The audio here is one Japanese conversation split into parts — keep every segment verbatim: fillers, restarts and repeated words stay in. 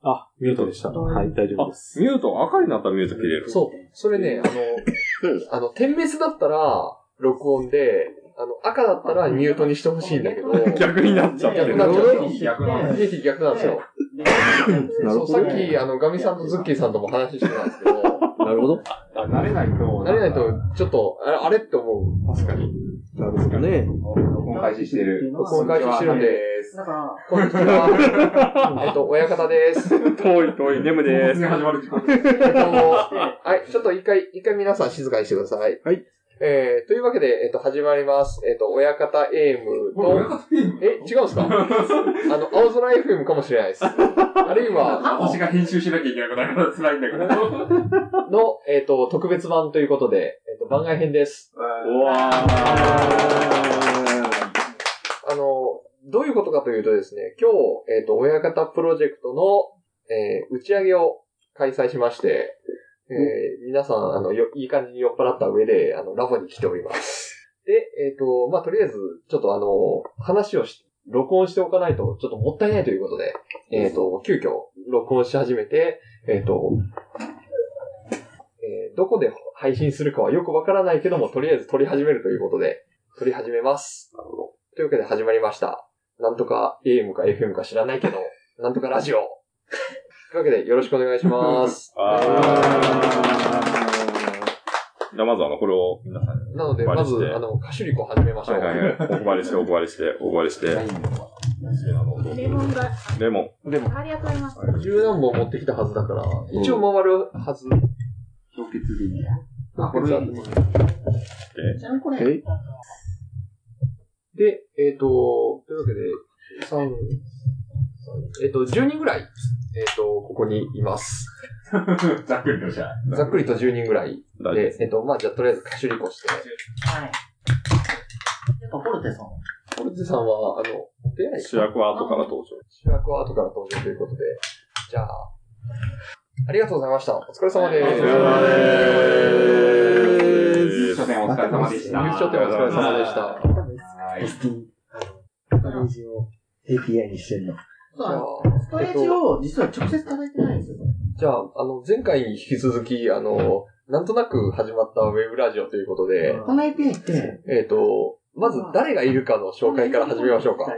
あ、ミュートでした。はい、大丈夫です。 ミュート、赤になったらミュート切れる。 そう。それね、あの、あの、点滅だったら、録音で、あの、赤だったらミュートにしてほしいんだけど、 逆になっちゃってる。 逆になっちゃってる。 逆なんです。逆なんですよ。そう、さっき、あの、ガミさんとズッキーさんとも話してたんですけど、 なるほど。 あ、慣れないと。 慣れないと、ちょっっと、あれ、あれって思う。確かに。 なるほどね。 録音開始してる。 録音開始してるんで。こんにちは。えっと、親方です。 遠い遠い、ネムです。始まる時間。えっと、 はい、ちょっと一回、一回皆さん静かにしてください。 はい。 えー、というわけで、えっと、始まります。えっと、親方エイムと、え、違うんですか？あの、青空 エフエム かもしれないです。あるいは、 私が編集しなきゃいけなくなるから辛いんだけど。 の、えっと、特別版ということで、えっと、番外編です。 うわー。 あの、どういうことかというとですね、今日、えっと、親方プロジェクトの、えー、打ち上げを開催しまして、えー、皆さん、あの、よ、いい感じに酔っ払った上で、あの、ラボに来ております。で、えっと、まあ、とりあえず、ちょっとあの、話をし、録音しておかないと、ちょっともったいないということで、えっと、急遽、録音し始めて、えっと、えー、どこで配信するかはよくわからないけども、とりあえず撮り始めるということで、撮り始めます。というわけで始まりました。なんとか エーエム か エフエム か知らないけど、なんとかラジオ。というわけでよろしくお願いします。 あじゃあまずあの、これを皆さんに。 なので、まず、あの、カシュリコ始めましょう。 はいはいはい。お配りして、お配りして、お配りして。 レモンが。 レモン。 レモン。 ありがとうございます。 十何本持ってきたはずだから、一応回るはず。 氷結でいいや。 あ、これだ。 じゃんこれ。 で、えっと、というわけで、三、えっと、じゅうにんぐらい、えっと、ここにいます。 ざっくりとじゃあ。 ざっくりとじゅうにんぐらい。で、えっと、まあ、じゃあとりあえずカシュリコして。 はい。やっぱ、ポルテさん。 ポルテさんは、あの、出ない主役は後から登場。 主役は後から登場ということで。じゃあ、ありがとうございました。お疲れ様です。お疲れ様です。書店お疲れ様でした。 入書店お疲れ様でした。 エスティー、あの、ストレージを エーピーアイ にしてるの。 じゃあ、 ストレージを実は直接叩いてないんですよ。 じゃあ、あの、前回に引き続き、あの、なんとなく始まったウェブラジオということで、 この エーピーアイ って、 えっと、まず誰がいるかの紹介から始めましょうか。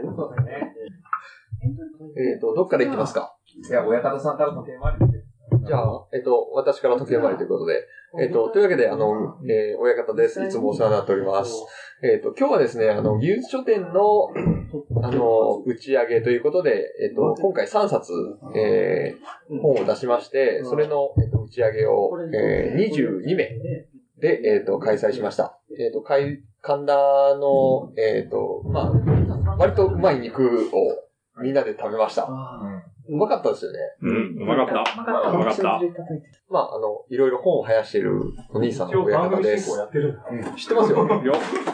えっと、どっから行きますか？ いや、親方さんから時計回りで。 じゃあ、えっと、私から時計回りということで、えっと、というわけで、あの、えー、親方です。いつもお世話になっております。えっと、今日はですね、あの、技術書店の、あの、打ち上げということで、えっと、今回さんさつ、えー、本を出しまして、それの、えっと、打ち上げを、えー、にじゅうにめいで、えっと、開催しました。えっと、神田の、えっと、まあ、割とうまい肉をみんなで食べました。うまかったですよね。 うん、うまかった。うまかった。 まあ、あの、いろいろ本を生やしてるお兄さんの親方です。うん、知ってますよ。よ。はい。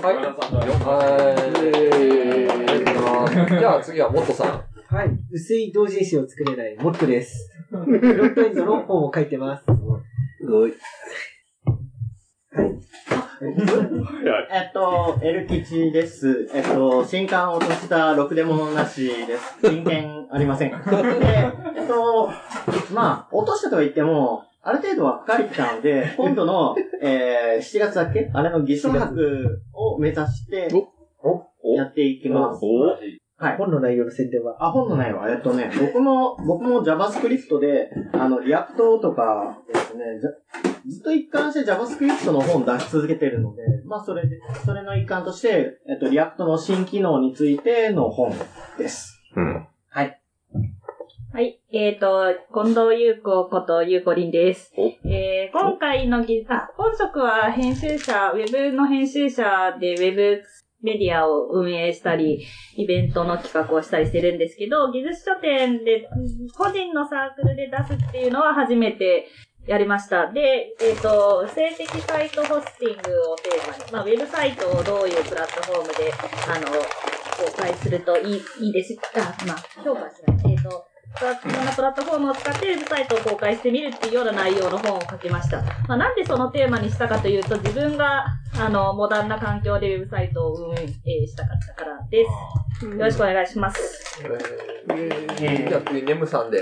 はい。じゃあ次はモットさん。 はい。薄い同人誌を作れないモットです。フロントエンドの本を書いてます。すごい。はい。 えっと、エル吉です。えっと、新刊落としたろくでもなしです。人権ありません。で、えっと、まあ、落としたとは言っても、ある程度は書かれてたので、今度の、えー、しちがつだっけあれの偽書博を目指して、やっていきます。 はい。本の内容の宣伝はあ、本の内容は、えっとね、僕も、僕も JavaScript で、あの、リアクトとかですね、ずっと一貫して JavaScript の本出し続けてるので、まあ、それで、それの一環として、えっと、リアクトの新機能についての本です。 うん。 はい。 はい。えっと、近藤優子こと優子りんです。えー、今回のぎ、あ、本職は編集者、ウェブの編集者でウェブメディアを運営したり、イベントの企画をしたりしてるんですけど、技術書店で、個人のサークルで出すっていうのは初めてやりました。で、えっと、静的サイトホスティングをテーマに、まあ、ウェブサイトをどういうプラットフォームで、あの、公開するといい、いいですか、まあ、評価しない。えっと、いろんなプラットフォームを使ってウェブサイトを公開してみるっていうような内容の本を書きました。まあ、なんでそのテーマにしたかというと、自分が、あの、モダンな環境でウェブサイトを運営したかったからです。よろしくお願いします。 えー、じゃあ次、ネムさんです。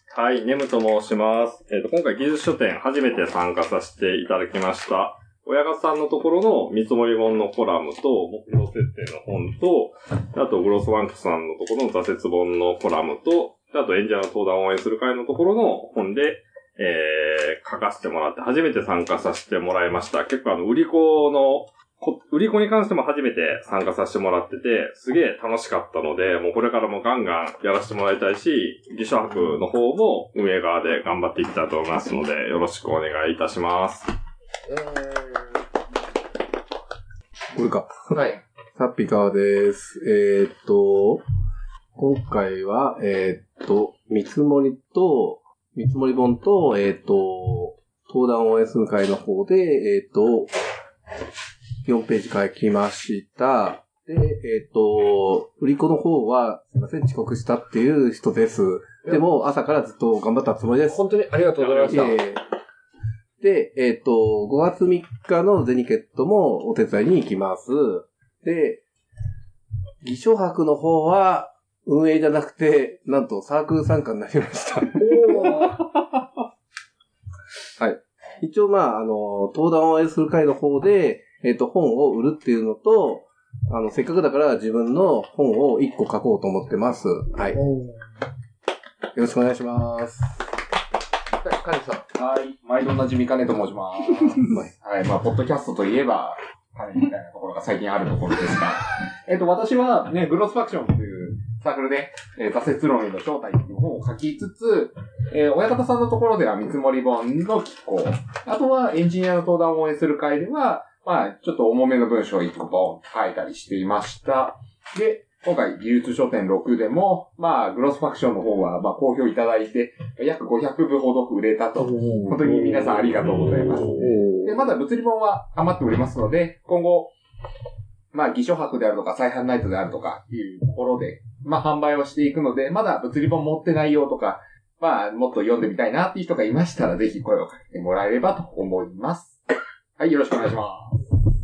はい、ネムと申します。えっと、今回技術書店初めて参加させていただきました。親方さんのところの見積もり本のコラムと、目標設定の本と、あと、グロスバンクさんのところの挫折本のコラムと、あと、エンジニアの登壇を応援する会のところの本で、えー、書かせてもらって、初めて参加させてもらいました。結構あの、売り子の、売り子に関しても初めて参加させてもらってて、すげえ楽しかったので、もうこれからもガンガンやらせてもらいたいし、技書博の方も運営側で頑張っていきたいと思いますので、よろしくお願いいたします。 えーこれか。 はい。 サッピカワです。えー、っと、今回は、えー、っと、見積もりと、見積もり本と、えー、っと、登壇応援する会の方で、えー、っと、よんページ書きました。で、えー、っと、売り子の方は、すいません、遅刻したっていう人です。でも、朝からずっと頑張ったつもりです。 本当にありがとうございました。えーで、えっと、ごがつみっかのゼニケットもお手伝いに行きます。で、技書博の方は運営じゃなくて、なんとサークル参加になりました。はい。一応まあ、あの、登壇を応援する会の方で、えっと、本を売るっていうのと、あの、せっかくだから自分の本をいっこ書こうと思ってます。はい。よろしくお願いします。 カネさん。 はい。毎度おなじみカネと申します。はい。まあ、ポッドキャストといえば、カネみたいなところが最近あるところですが、えっと、私はね、グロスファクションというサークルで、えー、挫折論への正体という本を書きつつ、えー、親方さんのところでは見積もり本の寄稿、あとはエンジニアの登壇を応援する会では、まあ、ちょっと重めの文章をいっこボン書いたりしていました。で、今回、技術書店ろくでも、まあ、グロスファクションの方は、まあ、好評いただいて、約ごひゃくぶほど売れたと。本当に皆さんありがとうございます。で、まだ物理本は余っておりますので、今後、まあ、技書博であるとか、再販ナイトであるとか、いうところで、まあ、販売をしていくので、まだ物理本持ってないよとか、まあ、もっと読んでみたいなっていう人がいましたら、ぜひ声をかけてもらえればと思います。はい、よろしくお願いします。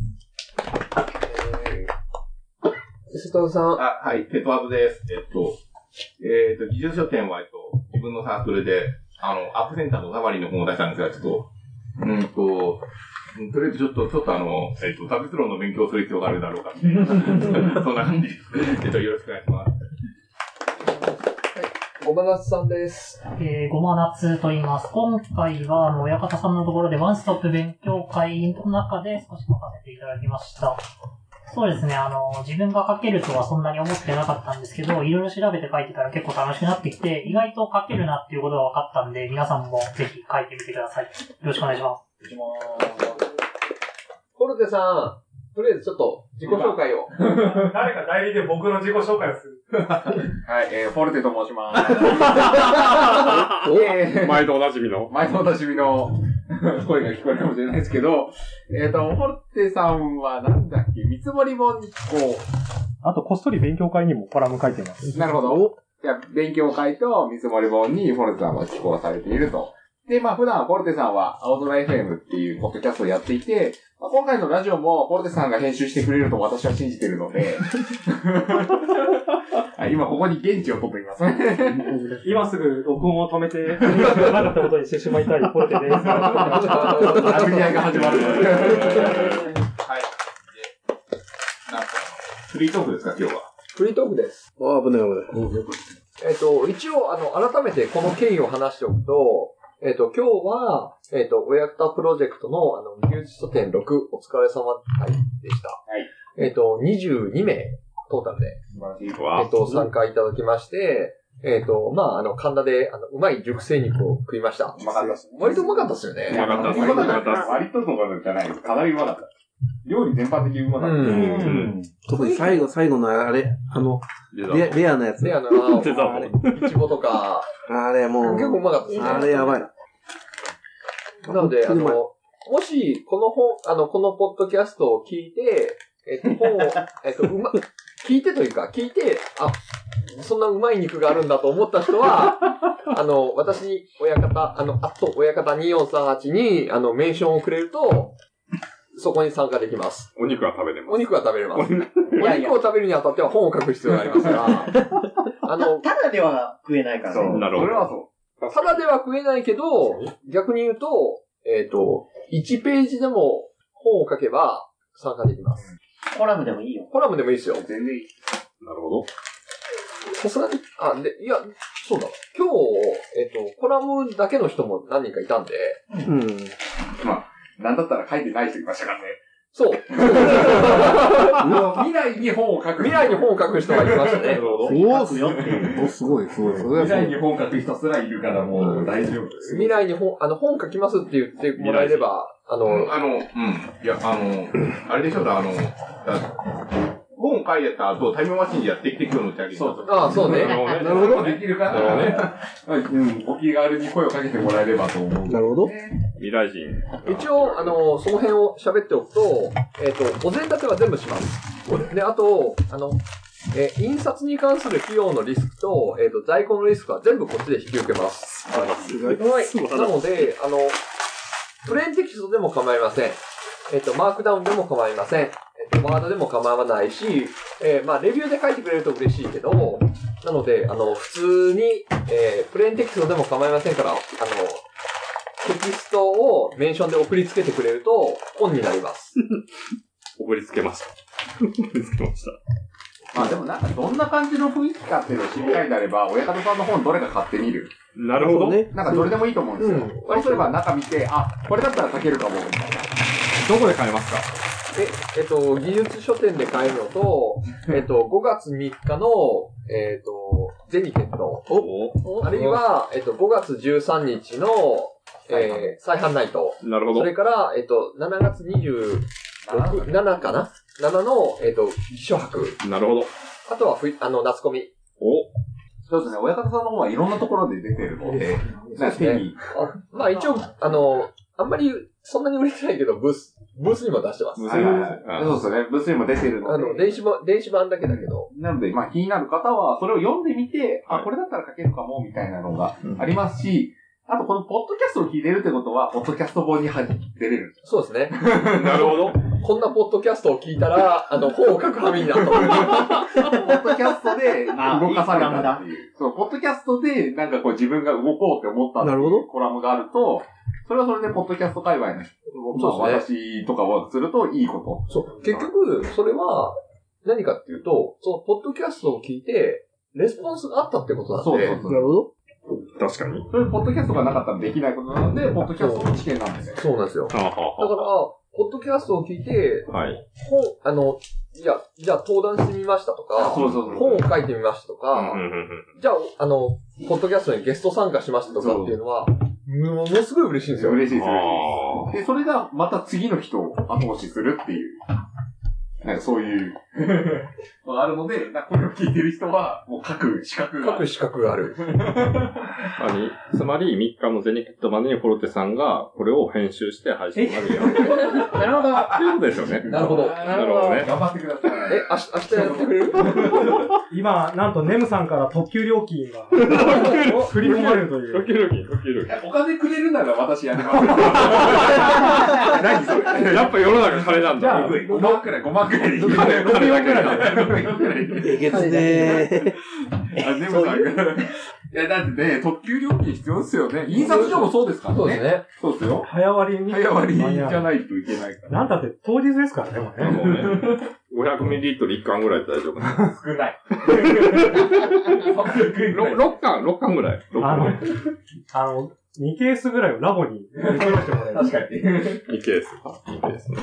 瀬戸さん。 あ、はい、テトワーズです。えっと、えっと、技術書店は、えっと、自分のサークルで、あの、アップセンターのサマリーの本を出したんですが、ちょっと、うんと、とりあえずちょっと、ちょっとあの、えっと、挫折論の勉強をする必要があるだろうか。そんな感じです。えっと、よろしくお願いします。 ごまなつさんです。 えー、ごまなつと言います。今回は、あの、親方さんのところでワンストップ勉強会の中で少し書かせていただきました。そうですね、あの、自分が書けるとはそんなに思ってなかったんですけど、いろいろ調べて書いてたら結構楽しくなってきて、意外と書けるなっていうことが分かったんで、皆さんもぜひ書いてみてください。よろしくお願いします。 お願いします。フォルテさん、とりあえずちょっと自己紹介を。 誰か代理で僕の自己紹介をする。 はい、えー、フォルテと申します。 えー、 毎度おなじみの。 毎度おなじみの声が聞こえるかもしれないですけど、えっと、フォルテさんはなんだっけ、見積もり本にこう。 あと、こっそり勉強会にもコラム書いてます。 なるほど。じゃあ、勉強会と見積もり本にフォルテさんは寄稿されていると。で、まあ普段フォルテさんは青空 エフエム っていうポッドキャストをやっていて、まあ、今回のラジオもフォルテさんが編集してくれると私は信じているので、はい、今ここに現地を取っています。 今すぐ録音を止めて、なかったことにしてしまいたいフォルテです。 殴り合いが始まる。はい。で、なんか、フリートークですか、今日は。 フリートークです。 ああ、危ない危ない。 えっと、一応、あの、改めてこの経緯を話しておくと、えっと、今日は、えっと、親方プロジェクトの、あの、技術書店ろくお疲れ様会でした。はい。えっと、にじゅうにめい、トータルで、えっと、参加いただきまして、えっと、まあ、あの、神田で、あの、うまい熟成肉を食いました。 うまかったっす。 割とうまかったっすよね。 うまかったっす。 割とうまかったっす。割ととかじゃない。かなりうまかった。料理全般的にうまかった。うん。 特に最後、最後のあれ、あの、レレアなやつ。 レアな、あれ、いちごとか。 あれ、もう。 結構うまかったですね。 あれやばい。 なので、あの、もし、この本、あの、このポッドキャストを聞いて、えっと、本を、えっと、うま、聞いてというか、聞いて、あ、そんなうまい肉があるんだと思った人は、あの、私に、親方、あの、あと、親方によんさんはちに、あの、メンションをくれると、そこに参加できます。 お肉は食べれます。 お肉は食べれます。お肉を食べるにあたっては本を書く必要がありますから、 あの、ただでは食えないからね。 そう、なるほど。 それはそう。 ただでは食えないけど、逆に言うと、えっと、いちページでも本を書けば参加できます。 コラムでもいいよ。 コラムでもいいですよ。 全然いい。 なるほど。 さすがに、あ、で、いや、そうだ。今日、えっと、コラムだけの人も何人かいたんで。 うん。 まあ、なんだったら書いてない人いましたからね。 そう。 未来に本を書く。 未来に本を書く人がいましたね。 おー、すごい、すごい、すごい。 未来に本書く人すらいるからもう大丈夫です。 未来に本、あの、本書きますって言ってもらえれば、あの、 あの、うん。いや、あの、あれでしょう、あの、本書いた後、タイムマシンでやってきてくるのってあげる。 そう。ああ、そうね。 なるほど。できるからね。うん、お気軽に声をかけてもらえればと思う。 なるほど。 未来人。 一応、あの、その辺を喋っておくと、えっと、お膳立ては全部します。で、あと、あの、えー、印刷に関する費用のリスクと、えっと、在庫のリスクは全部こっちで引き受けます。 すごい。 なので、あの、プレーンテキストでも構いません。えっと、マークダウンでも構いません。えっと、ワードでも構わないし、えー、まあ、レビューで書いてくれると嬉しいけど、なので、あの、普通に、えー、プレーンテキストでも構いませんから、あの、テキストをメンションで送りつけてくれると、本になります。 送りつけました。送りつけました。 まあでもなんかどんな感じの雰囲気かっていうのを知りたいであれば、親方さんの本どれか買ってみる。 なるほどね。 なんかどれでもいいと思うんですよ。そうすれば中見て、あ、これだったら書けるかも、みたいな。 どこで買えますか？ え、えっと、技術書店で買えるのと、えっと、ごがつみっかの、えっと、ゼニケット。あるいは、えっと、ごがつじゅうさんにちの、えー、再販ナイト。 なるほど。 それから、えっと、しちがつにじゅうろく、ななかな ?なな の、えっと、技書博。 なるほど。 あとは、ふあの、夏コミ。 おそうですね。親方さんの方はいろんなところで出てるので、なんか手に。 まあ一応、あの、あんまり、そんなに売れてないけど、ブース、ブースにも出してます。 はいはいはい。そうですね。ブースにも出てるので。 あの、電子版、電子版だけだけど。 なので、まあ気になる方は、それを読んでみて、あ、これだったら書けるかも、みたいなのがありますし、あとこのポッドキャストを聞いてるってことは、ポッドキャスト本に出れるんですよ。 そうですね。 なるほど。 こんなポッドキャストを聞いたら、あの、本を書くはめになったと。ポッドキャストで動かされたっていう。そう、ポッドキャストでなんかこう自分が動こうって思ったっていうコラムがあると、それはそれでポッドキャスト界隈の人、まあ私とかをするといいこと。 そう。結局、それは何かっていうと、そのポッドキャストを聞いて、レスポンスがあったってことなんで。 そうそうそう。 なるほど。 確かに。 それ、ポッドキャストがなかったらできないことなので、ポッドキャストの知見なんですよ。 そうなんですよ。だから、ポッドキャストを聞いて、 はい。 本、あの、じゃあ、じゃあ登壇してみましたとか、 そうそうそう。 本を書いてみましたとか、 うんうんうん、 じゃあ、あの、ポッドキャストにゲスト参加しましたとかっていうのは、ものすごい嬉しいんですよ。 嬉しいです、嬉しいです。で、それがまた次の人を後押しするっていう。なんかそういうのがあるので、これを聞いてる人は、もう書く資格が。 書く資格がある。 つまり、みっかのゼニケットまでにフォルテさんが、これを編集して配信までやる。 なるほど。 ということですよね。 なるほど。 なるほどね。 頑張ってください。 え、明日、明日やってくれる今、なんとネムさんから特急料金が振り込まれるという。 特急料金、特急料金。 お金くれるなら私やります。 何それ。やっぱ世の中金なんだ。 ごまんくらい、ごまんくらい。金、金だけだ。 えげつねー。あ、でもなんか、いや、だってね、特急料金必要ですよね。印刷所もそうですからね。 そうですね。 そうですよ。 早割りに。 早割りじゃないといけないから。 なんだって当日ですからね、もうね。 もうね。ごひゃくミリリットルいっかんぐらいで大丈夫。 少ない。 ろっかん、ろっかんぐらい。 あの、あの、にケースぐらいをラボに送らせてもらいます。 確かに。 にケース。にケースね。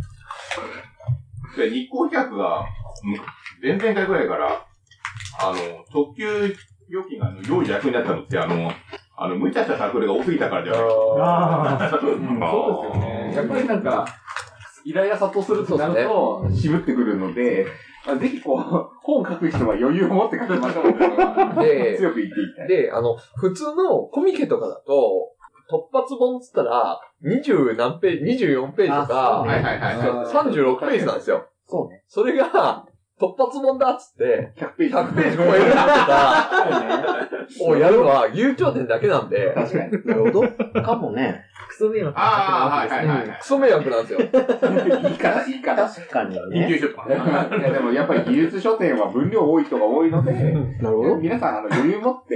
で、日光客が、前々回ぐらいから、あの、特急料金が用意逆になったのって、あの、あの、無茶したサークルが多すぎたからじゃないですか。 そうですよね。やっぱりなんか、依頼が殺到するとなると、渋ってくるので、ぜひこう、本書く人は余裕を持って書きましょうっていうのは、強く言っていきたい。 で、あの、普通のコミケとかだと、突発本つったら、にじゅう何ページ、にじゅうよんページとか、さんじゅうろくページなんですよ。 そうね。 それが、突発本だっつって、 ひゃくページ。 ひゃくページ超えるとか、をやるのは、有頂天だけなんで。 確かに。 なるほど。 かもね。クソ迷惑なああ、はいはいはい。 クソ迷惑なんですよ。 いいから、いいから。 確かに緊ね。 急出版。 いやでもやっぱり技術書店は分量多い人が多いので、 なるほど。 皆さんあの余裕持って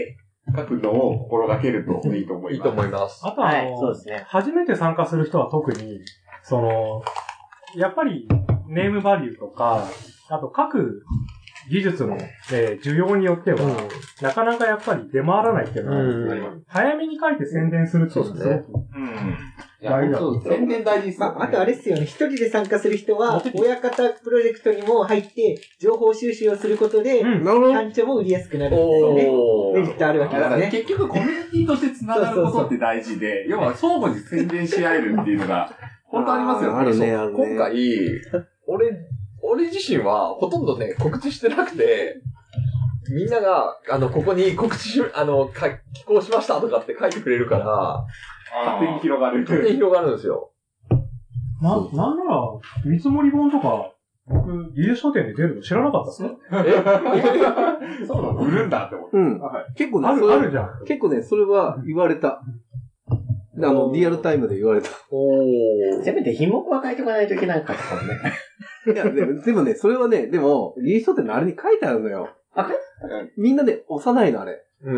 書くのを心がけるといいと思います。 いいと思います。 あとは、あの、 はい、そうですね。 初めて参加する人は特に、その、やっぱりネームバリューとか、あと各技術の、えー、需要によっては、うん、なかなかやっぱり出回らないっていうのは、うん、早めに書いて宣伝するっていうのはすごく、大事だ。 そう、宣伝大事ですよ、ね。 まあ、あとあれですよね、一人で参加する人は、親方プロジェクトにも入って、情報収集をすることで、単調も売りやすくなるっていうね、メリットあるわけですね。 結局コミュニティとして繋がることって大事で、要は相互に宣伝し合えるっていうのが、本当ありますよね。 あるね、あるね。 今回、俺、俺自身はほとんどね、告知してなくて、みんなが、あの、ここに告知し、あの、か、寄稿しましたとかって書いてくれるから、 勝手に広がる。 勝手に広がるんですよ。 な、なんなら、見積もり本とか、僕、技術書店で出るの知らなかったっすか？ えそうなの？売るんだって思って。 うん。結構ね、 ある、あるじゃん。 結構ね、それは言われた。あの、リアルタイムで言われた。 おー。せめて品目は書いておかないといけないかったもんね。 いや、でも、でもね、それはね、でも、技術書店のあれに書いてあるのよ。 あ、 みんなね、押さないの、あれ。 うん。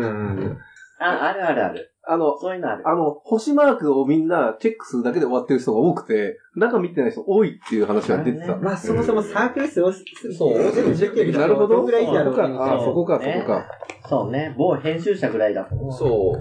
あ、あるあるある。 あの、 そういうのある。 あの、星マークをみんなチェックするだけで終わってる人が多くて、中見てない人多いっていう話が出てた。 まあ、そもそもサークル数を、 そう、 全部チェックできなるほど。 どんぐらいいいだろうか。 あ、そこか、そこか。 そうね。某編集者ぐらいだと思う。 そう。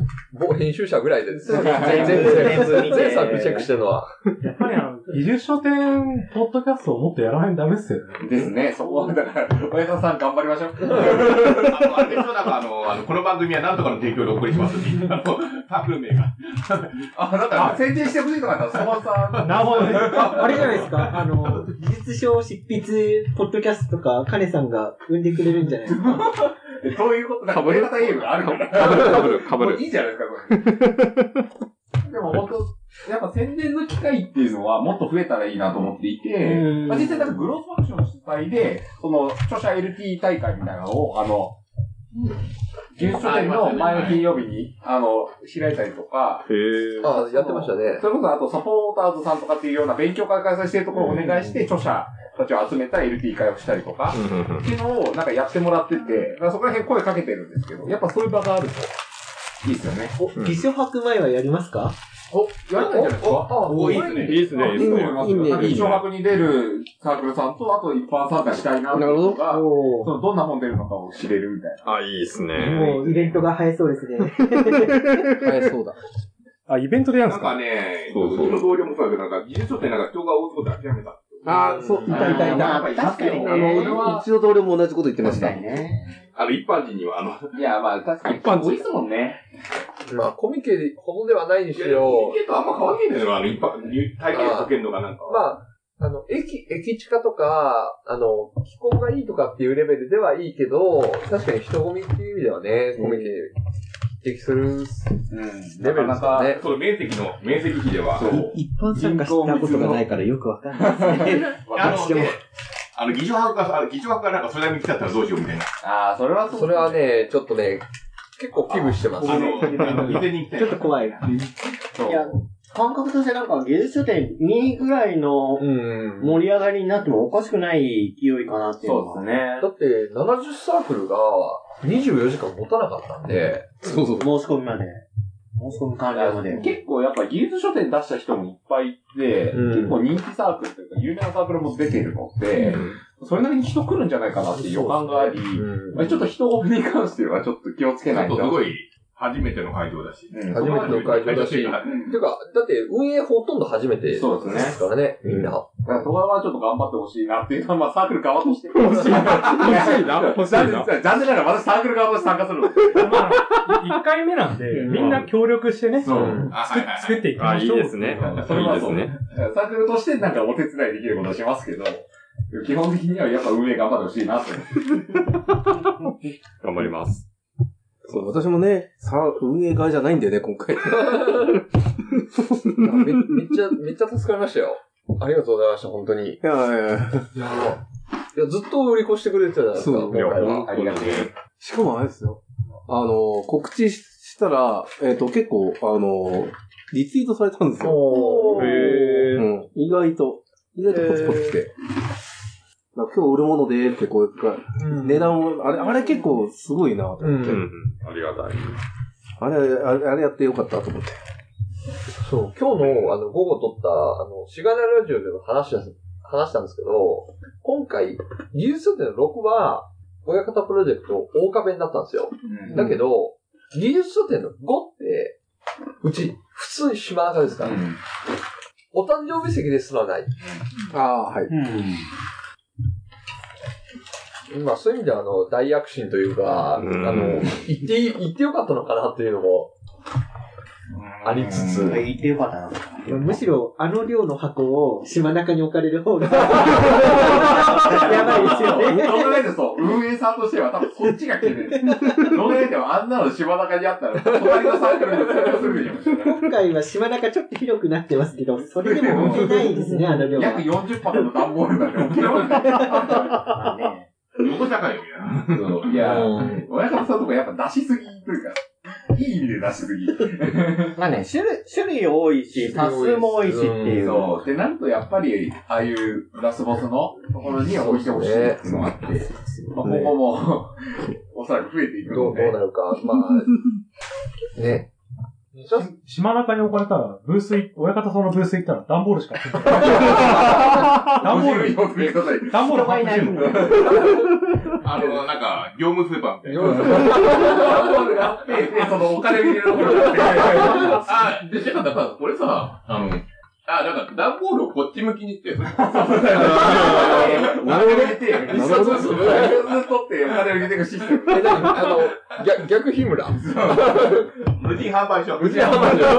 某編集者ぐらいでですね。 全部、全部見て。 全作チェックしてるのは。 やっぱりあの、技術書店、ポッドキャストをもっとやらないとダメっすよね。 ですね。そこは、だから、親田さん頑張りましょう。 あの、あれでしょ、なんかあの、あの、この番組は何とかの提供でお送りしますっていう、あの、タークル名が。 あ、なんか、宣伝してほしいとかだったら、そのさ、 なるほどね。 あれじゃないですか、あの、技術書執筆、ポッドキャストとか、カネさんが生んでくれるんじゃないですか。 どういうことだか、ベータゲームがあるから。 かぶる、かぶる、かぶる。 いいじゃないですか、これ。でも本当、やっぱ宣伝の機会っていうのはもっと増えたらいいなと思っていて、まあ、実際なんかグロースファクション主催で、その、著者 エルティー 大会みたいなのを、あの、技術書店の前の金曜日に、あの、開いたりとか、 へー。あ、やってましたね。 それこそあとサポーターズさんとかっていうような勉強会開催しているところをお願いして、著者たちを集めた エルティー 会をしたりとか、っていうのをなんかやってもらってて、そこら辺声かけてるんですけど、やっぱそういう場があるといいですよね。 お、技書博前はやりますか？ お、やらないんじゃないですか？ お、いいですね。 いいですね。 いいね。いいね。 技書博に出るサークルさんと、あと一般参加したいなっていうのが、そのどんな本出るのかを知れるみたいな。 あ、いいですね。 もうイベントが映えそうですね。 映えそうだ。 あ、イベントでやるんですか？ なんかね、うちの同僚もそうだけど、なんか技術書ってなんか人が多そうで諦めた。 ああ、そう、いたいたいた。 確かにね。 あの、うちの同僚も同じこと言ってました。 あの、一般人には、あの、 いや、まあ、確かに。 一般人多いですもんね。 まあ、コミケほどではないにしろ。 コミケとあんま変わんないんだよ、あの、一般、体験かけるのがなんか。 まあ、あの、駅、駅地下とか、あの、気候がいいとかっていうレベルではいいけど、確かに人混みっていう意味ではね、コミケ、匹敵する、うん、レベルですかね。 そう、面積の、面積比では。 一般参加したことがないからよくわかんないですね。 私も。あの、議長博が、あの、議長博がなんかそれなりに来ちゃったらどうしようみたいな。 ああ、それはそう。 それはね、ちょっとね、結構危惧してます。 あの、あの、以前に来て。 ちょっと怖い。いや、感覚としてなんか、技術書店にぐらいの盛り上がりになってもおかしくない勢いかなっていう。 そうですね。 だって、ななじゅうサークルがにじゅうよじかん持たなかったんで、 そうそう。申し込みまで。申し込み完了まで。 結構やっぱ技術書店出した人もいっぱいいて、うん、結構人気サークルというか有名なサークルも出てるので、うん、それなりに人来るんじゃないかなっていう予感があり、うんまあ、ちょっと人混みに関してはちょっと気をつけないと。 すごい初めての会場だし。 うん、初めての会場だし。ていうか、だって運営ほとんど初めてですからね、みんな。 だからそこはちょっと頑張ってほしいなっていうのは、まあサークル側として欲しいな。欲しいな。欲しいな。残念ながら私サークル側として参加するので。 まあ、いっかいめなんで、みんな協力してね、そう作っていきましょう。 いいですね。 それはそうね。サークルとしてなんかお手伝いできることをしますけど、基本的にはやっぱ運営頑張ってほしいなと。 頑張ります。 そう、私もね、さ、運営側じゃないんだよね、今回。 め, めっちゃ、めっちゃ助かりましたよ。ありがとうございました、本当に。いやいやいや。いや、 ずっと売り越してくれてたじゃないですか。 そう、今回は。ありがとう。しかもあれですよ。あの、告知したら、えっと、結構、あの、リツイートされたんですよ。 へー。 うん。意外と、意外とポツポツ来て。 今日売るものでーってこう、うん、値段を、あれ、あれ結構すごいなと思って。うんうん、 ありがたい。 あれ、あれ、あれやってよかったと思って。 そう、今日の、あの、午後撮った、あの、しがなラジオでの話です、話したんですけど、今回、技術書店のろくは、親方プロジェクト大花弁だったんですよ。うん、だけど、技術書店のごって、うち、普通に島中ですから、うん、お誕生日席ですらない。 ああ、はい。 うん、まあ、そういう意味では、あの、大躍進というか、うん、あの、行って、行ってよかったのかなっていうのも、ありつつ。 言ってよかったな。 むしろ、あの量の箱を島中に置かれる方が、やばいですよね。 その上でそう、運営さんとしては多分そっちが懸念。どの上でもあんなの島中にあったら、隣のサークルで通用するよ。 今回は島中ちょっと広くなってますけど、それでも置けないですね、あの量は。 約よんじゅっパックの段ボールなんで置けるわけない。まあね。どこ高いよ、いや。いや、親方さんとかやっぱ出しすぎというか、いい意味で出しすぎ。 まあね、種類、種類多いし、多数も多いしっていう。 そう。で、なんとやっぱり、ああいうラスボスのところに置いてほしいっていうのがあって、まあ、今後も、おそらく増えていくので。 どうなるか、まあ、ね。 島中に置かれたら、ブースい、親方そのブース行ったら段ボールしかついてない。段ボール、段ボール入ってるの。 あの、なんか、業務スーパーみたいな。 段ボールがあって、で、そのお金を入れるところがあって。 あ、で、じゃあ、だから、これさ、あの、あ、なんか、段ボールをこっち向きにして、そうそうそう。なるほど。 入れて、一冊ずつ取ってお金を入れていくシステム。 え、なにあの、逆、逆日村。 無人販売所。 無人販売所。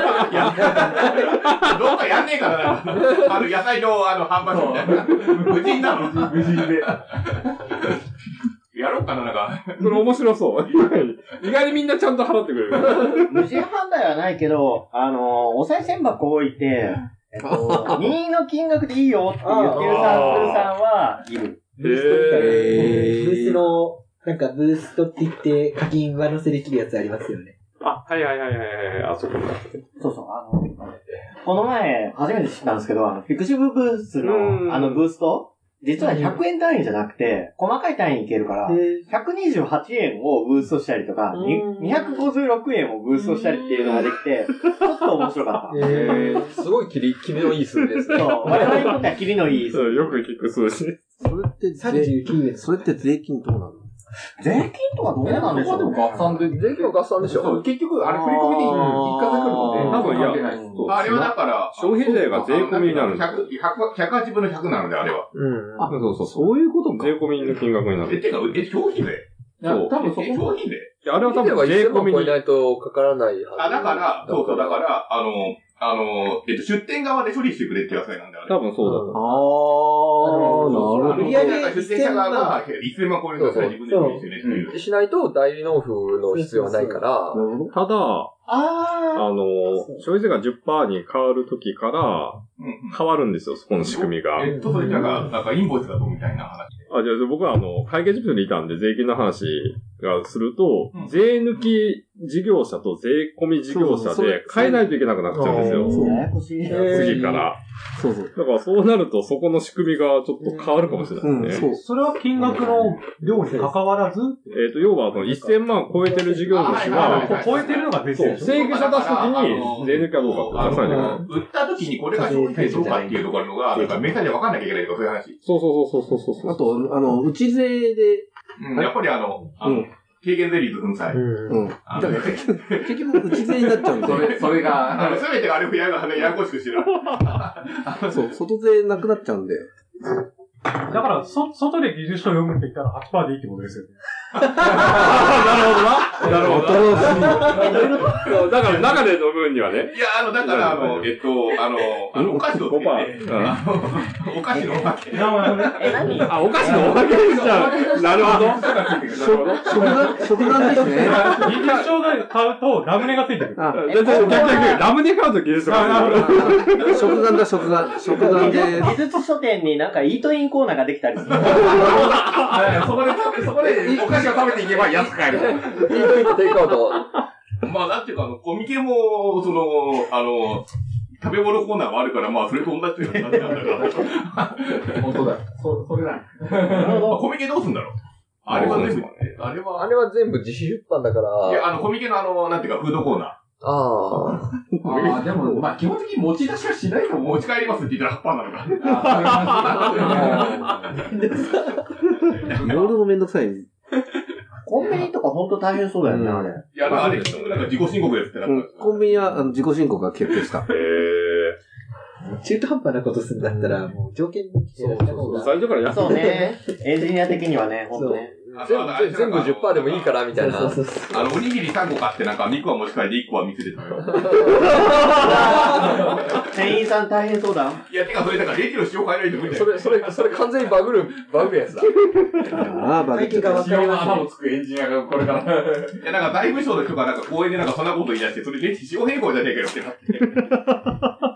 どっかやんねえからな。あの、野菜の、あの、販売所みたいな。無人なの無人で。 やろうかな、なんか。 それ面白そう。意外にみんなちゃんと払ってくれる。 無人販売はないけど、あの、お賽銭箱置いて、えっと、任意の金額でいいよって言ってるサークルさんはいる。 ブーストみたいな。ブースの、なんかブーストって言って課金上乗せできるやつありますよね。 あ、はいはいはいはいはい。あそこだ。 そうそう、あの、この前、初めて知ったんですけど、あの、フィクシブブースの、あの、ブースト実はひゃくえん単位じゃなくて、細かい単位いけるから、ひゃくにじゅうはちえんをブーストしたりとか、にひゃくごじゅうろくえんをブーストしたりっていうのができて、ちょっと面白かった。 えー、すごいキリ、キリのいい数字ですね。 そう、我々にとってはキリのいい数字。 よく聞く数字。 それってさんじゅうきゅうえん、それって税金どうなの？ 税金とかどうなんでしょう？ でも合算で、 税金は合算でしょ。 そう、結局、あれ振り込みで一括で来るので、多分やってない。 あれはだから、 消費税が税込みになる。 ひゃく、ひゃくはちぶんのひゃくなので、あれは。 うん。 あ、そうそう、そういうことか。 税込みの金額になる。 え、てか、え、消費税？ そう。多分そこ。 消費税？ あれは多分税込みに。 いないとかからないはず。 あ、だから、そうそう、だから、あの、あの、えっと、出店側で処理してくれってやつなんだよね。 多分そうだと。 あー、なるほど。 売上出店者側がいっせんまん超えるんだったら自分で処理してねっていう。 しないと代理納付の必要はないから。 ただ、あの、消費税が じゅっパーセント に変わるときから変わるんですよ、そこの仕組みが。 えっと、それなんか、なんかインボイスだとみたいな話。 あ、じゃあ僕はあの、会計事務所にいたんで税金の話がすると、うん、税抜き事業者と税込み事業者で変えないといけなくなっちゃうんですよ。 そうややこしい。 次から。 そうそう。 だからそうなるとそこの仕組みがちょっと変わるかもしれないですね。 うん、そう。それは金額の量に関わらず、 えっと、要はそのせんまん超えてる事業主が、 超えてるのが出てる。 請求書出すときに税抜きかどうかって出さないといけない。 売ったときにこれが消費税どうかっていうところのが、なんかメーカーで分かんなきゃいけないとかそういう話。 そうそうそうそうそう。 あと、あの、内税で、 うん、やっぱりあの、あの、軽減税率粉砕。 うん。だから結局、内税になっちゃうんで。 それ、それが、 すべてがあれをやややこしくしてる。 そう、外税なくなっちゃうんで。 だから、そ、外で技術書読むって言ったら はちパーセント でいいってことですよね。 なるほどな。なるほど。だから、中で飲むにはね。 いや、あの、だから、あの、えっと、あの、あの、お菓子のおまけ。お菓子のおまけ。 え、何あ、お菓子のおまけにしちゃう。なるほど。 食玩、食玩ですね。 技術書で買うとラムネがついてる。 あ、逆逆ラムネ買うと技術書がついてる。食玩だ、食玩。食玩で。 技術書店になんかイートインコーナーができたりする。 そこで、そこでお菓子を食べていけば安く買える。 イートインとテイクアウト。 まあ、なんていうか、あの、コミケも、その、あの、 食べ物コーナーもあるから、まあ、それと同じようになっちゃうんだから。 本当だ。そ、それだ。 コミケどうすんだろうあれは全部、あれは、 あれは全部自費出版だから。 いや、あの、コミケのあの、なんていうか、フードコーナー。 ああ。 ああ、でも、まあ、基本的に持ち出しはしないと思う。 持ち帰りますって言ったらパンなのか。 いろいろめんどくさい。 コンビニとかほんと大変そうだよね、あれ。 いや、あれ、なんか自己申告ですってなった。 コンビニはあの自己申告が決定した。へー。中途半端なことするんだったら、もう条件に来てやった方が。 最初からそうね。エンジニア的にはね、ほんとね。 全部 じゅっパーセント でもいいからみたいな。 あの、おにぎりさんこ買ってなんかにこは持ち帰りでいっこは店で食べよう。 店員さん大変そうだ。 いや、てかそれだからレジの塩変えないと無理だよ。 それ、それ、それ完全にバグる、バグるやつだ。 ああ、バグる。 塩の穴をつくエンジニアがこれから。 いや、なんか財務省の人がなんか公園でなんかそんなこと言い出して、それレジ塩変更じゃねえかよってなって。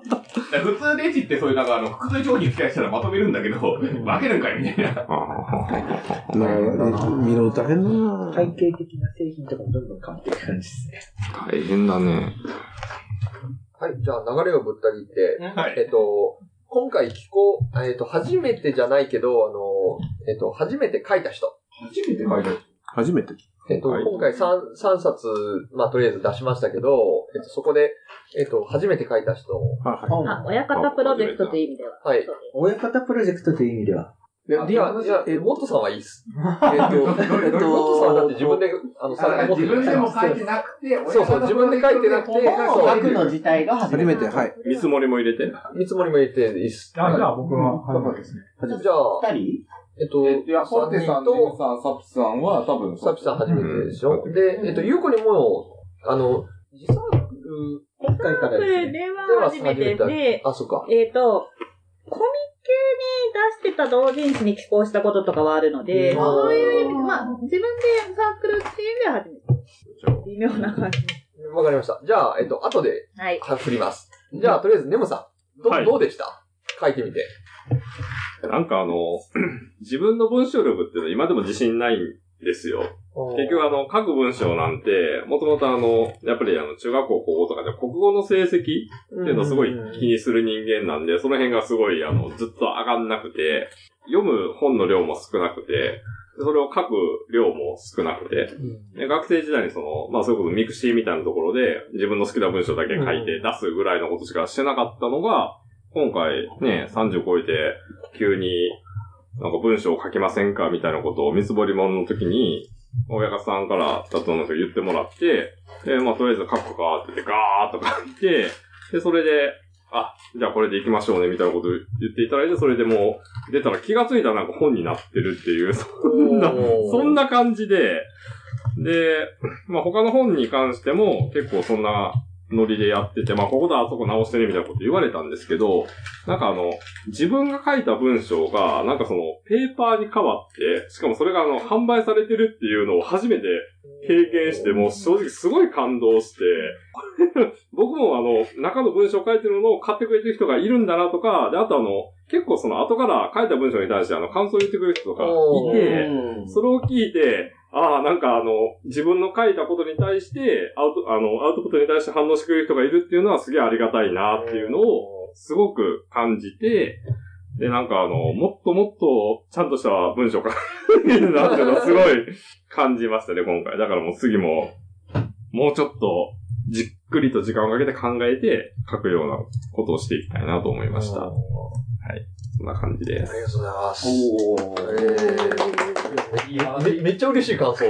普通レジってそういうなんかあの、複数商品付き合いしたらまとめるんだけど、分けるんかいみたいな。 なるほど。見ろ大変だな。 会計的な製品とかもどんどん変わっていく感じですね。 大変だね。 はい、じゃあ流れをぶった切って、 はい、 えっと、今回寄稿、えっと、初めてじゃないけど、あの、えっと、初めて書いた人。 初めて書いた人初めてえっと、今回 3, 3冊、まあ、とりあえず出しましたけど、えっと、そこで、えっと、初めて書いた人。 はいはい、あ、親方プロジェクトという意味では。 はい。 親方プロジェクトという意味では。 いや、いや、え、モットさんはいいっす。えっと、えっと、モットさんはだって自分で、あの、 さ、自分でも書いてなくて、 そうそう、自分で書いてなくて、 書くの自体が初めて、はい。 見積もりも入れて。 見積もりも入れていいっす。 あ、じゃあ僕は、はいですね。 じゃあ、 二人えっと、 いや、ポテさん、ネムさん、サピさんは多分、 サピさん初めてでしょ、うん、で、えっと、ゆうこにも、あの、自サークル、 今回からですね。では初めてで、 あ、そっか。 えっと、コミケに出してた同人誌に寄稿したこととかはあるので、そういう、まあ、自分でサークルっていう意味では初めて。微妙な感じ。 わかりました。じゃあ、えっと、後で、はい。振ります。じゃあ、とりあえず、ネムさん、ど、はい、どうでした書いてみて。 なんかあの、自分の文章力っていうのは今でも自信ないんですよ。結局あの、書く文章なんて、もともとあの、やっぱりあの、中学校、高校とかで国語の成績っていうのをすごい気にする人間なんで、その辺がすごいあの、ずっと上がんなくて、読む本の量も少なくて、それを書く量も少なくて、で学生時代にその、まあそういうことミクシーみたいなところで自分の好きな文章だけ書いて出すぐらいのことしかしてなかったのが、今回ね、さんじゅう超えて、急に、なんか文章を書きませんかみたいなことを見積もり物の時に、親方さんから雑音の人言ってもらって、で、まあとりあえず書くかって言ってガーッと書いて、で、それで、あ、じゃあこれで行きましょうねみたいなこと言っていただいて、それでもう出たら気がついたらなんか本になってるっていう、そんな、そんな感じで、で、まあ他の本に関しても結構そんな、ノリでやってて、まあ、こことあそこ直してねみたいなこと言われたんですけど、なんかあの、自分が書いた文章が、なんかその、ペーパーに変わって、しかもそれがあの、販売されてるっていうのを初めて経験して、もう正直すごい感動して、僕もあの、中の文章を書いてるのを買ってくれてる人がいるんだなとか、で、あとあの、結構その後から書いた文章に対してあの、感想を言ってくれる人とかいて、それを聞いて、ああ、なんかあの、自分の書いたことに対して、アウト、あの、アウトプットに対して反応してくれる人がいるっていうのはすげえありがたいなっていうのを、すごく感じて、で、なんかあの、もっともっと、ちゃんとした文章を書くなっていうのをすごい感じましたね、今回。だからもう次も、もうちょっと、じっくりと時間をかけて考えて書くようなことをしていきたいなと思いました。はい。そんな感じです。 ありがとうございます。おー。えー、いやめ、めっちゃ嬉しい感想。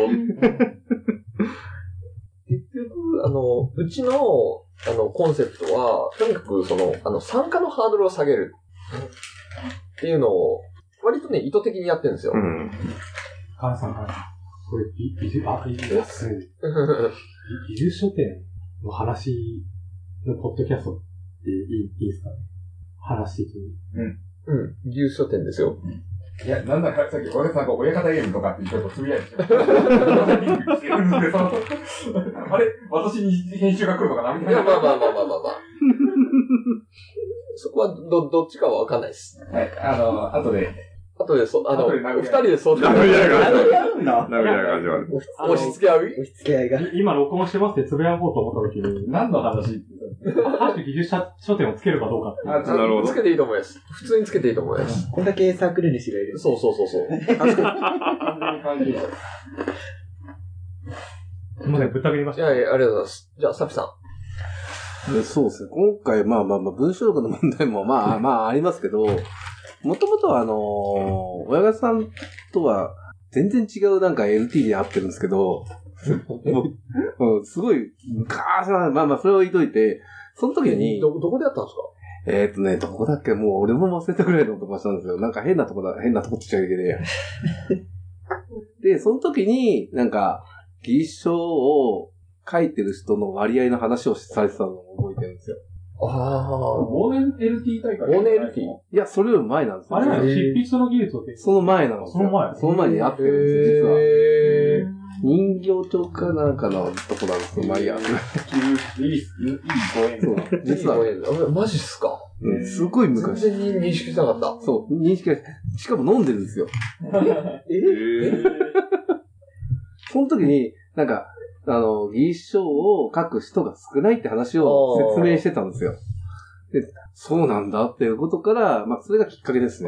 結局、あの、うちの、あの、コンセプトは、とにかく、その、あの、参加のハードルを下げる。っていうのを、割とね、意図的にやってるんですよ。うん。 母さん、これ、い、いる、あ、いるやつ。いる書店の話のポッドキャストっていい、いいですかね？話的に。 うん。うん。牛書店ですよ。 いや、なんだかさっき、俺さんが親方ゲームとかってちょっとつぶやいてた。あれ私に編集が来るのかなみたいな。 いや、まあまあまあまあまあまあ。そこは、ど、どっちかはわかんないです。 はい。あの、後で。 後で、そ、あの、二人でそうだ。 殴り合いが。 殴り合うんだ。 殴り合いが始まる。 押し付け合う押し付け合いが。 今録音してますってつぶやこうと思った時に、 何の話ってハッシュ技術書店をつけるかどうかっていう。 あ、なるほど。つけていいと思います。普通につけていいと思います。 こんだけサークル主がいる。 そうそうそうそう。確かに。 すみません、ぶった切りました。 いやいや、ありがとうございます。じゃあ、サピさん。 そうですね。今回、まあまあまあ、文章力の問題もまあまあありますけど、もともとはあのー、親方さんとは全然違うなんか エルティー で会ってるんですけど、もうすごい昔な、まあまあそれを置いといて、その時に、 ど、どこでやったんですか？ えーっとね、どこだっけ、もう俺も忘れたくらいのとこしたんですよ。なんか変なとこだ、変なとこって言っちゃいけねえや。で、その時に、なんか、技術書を書いてる人の割合の話をされてたのを覚えてるんですよ。 ああ。 忘年 エルティー 大会忘年 エルティー？ いや、それより前なんですよ。 あれは執筆の技術をその前なんですよ。 その前その前にやってるんですよ、実は。 へー。 人形町かなんかのとこなんですよ、まあいいや。 いい、いいご縁。 そう。実は、 あ、マジっすか？ うん、すごい昔。 全然認識しなかった。 そう、認識ししかも飲んでるんですよ。 ええその時に、なんか、あの、技術書を書く人が少ないって話を説明してたんですよ。で、そうなんだっていうことから、まあ、それがきっかけですね。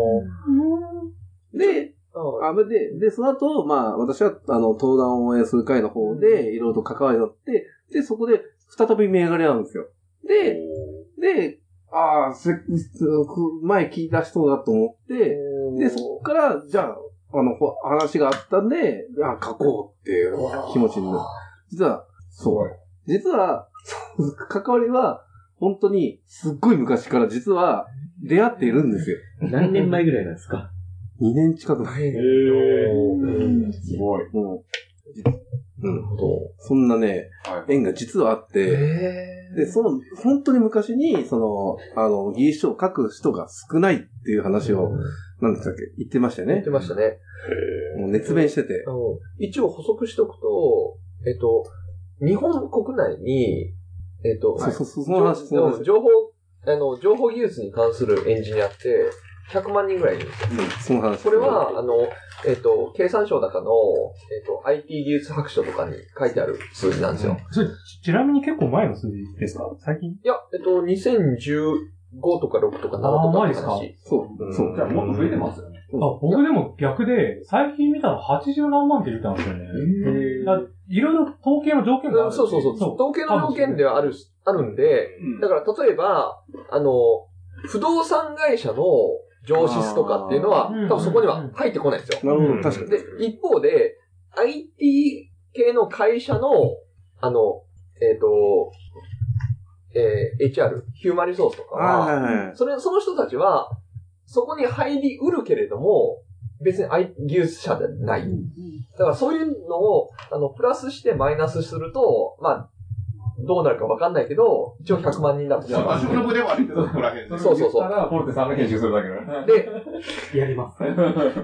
で、あで、で、その後、まあ、私は、あの、登壇を応援する会の方で、いろいろと関わりになって、で、そこで、再び名上がりなんですよ。で、で、ああ、前聞いた人だと思って、で、そこから、じゃあ、あの、話があったんで、あ書こうっていう気持ちになる。実は、そう。実は、関わりは、本当に、すっごい昔から実は、出会っているんですよ。 何年前ぐらいなんですか？ にねん近く前。 へー。 すごい。 うん。 なるほど。 そんなね、縁が実はあって、で、その、本当に昔に、その、あの、技術書を書く人が少ないっていう話を、何でしたっけ言ってましたよね。 言ってましたね。 もう熱弁してて。 一応補足しておくと、えっと、日本国内に、えっと、 そうそうそう、その話、その話。 情報、あの、情報技術に関するエンジニアって、ひゃくまんにんぐらいいるんですよ。 うん、その話。 これは、あの、えっと、経産省だかの、えっと、アイティー 技術白書とかに書いてある数字なんですよ。 それ、ちなみに結構前の数字ですか？最近？ いや、えっと、にせんじゅうごとかろくとかななとかって話。 そう、そう。 じゃあもっと増えてますよね。 あ、僕でも逆で、最近見たらはちじゅうなんまんって見たんですよね。いろいろ統計の条件がある。 そうそうそう。統計の条件ではある、あるんで、だから例えば、あの、不動産会社の上司とかっていうのは、多分そこには入ってこないんですよ。 なるほど、確かに。 で、一方で、アイティー 系の会社の、あの、えっと、えー、エイチアール、ヒューマンリソースとかは、それ、その人たちは、そこに入りうるけれども、別に技術者でない。だからそういうのを、あの、プラスしてマイナスすると、まあ、どうなるかわかんないけど、一応ひゃくまんにんだと。 じゃあ、場所の部ではあるけど、そこら辺で。 そうそうそう。 たら、ポルテさんが編集するだけだ。 で、 やります。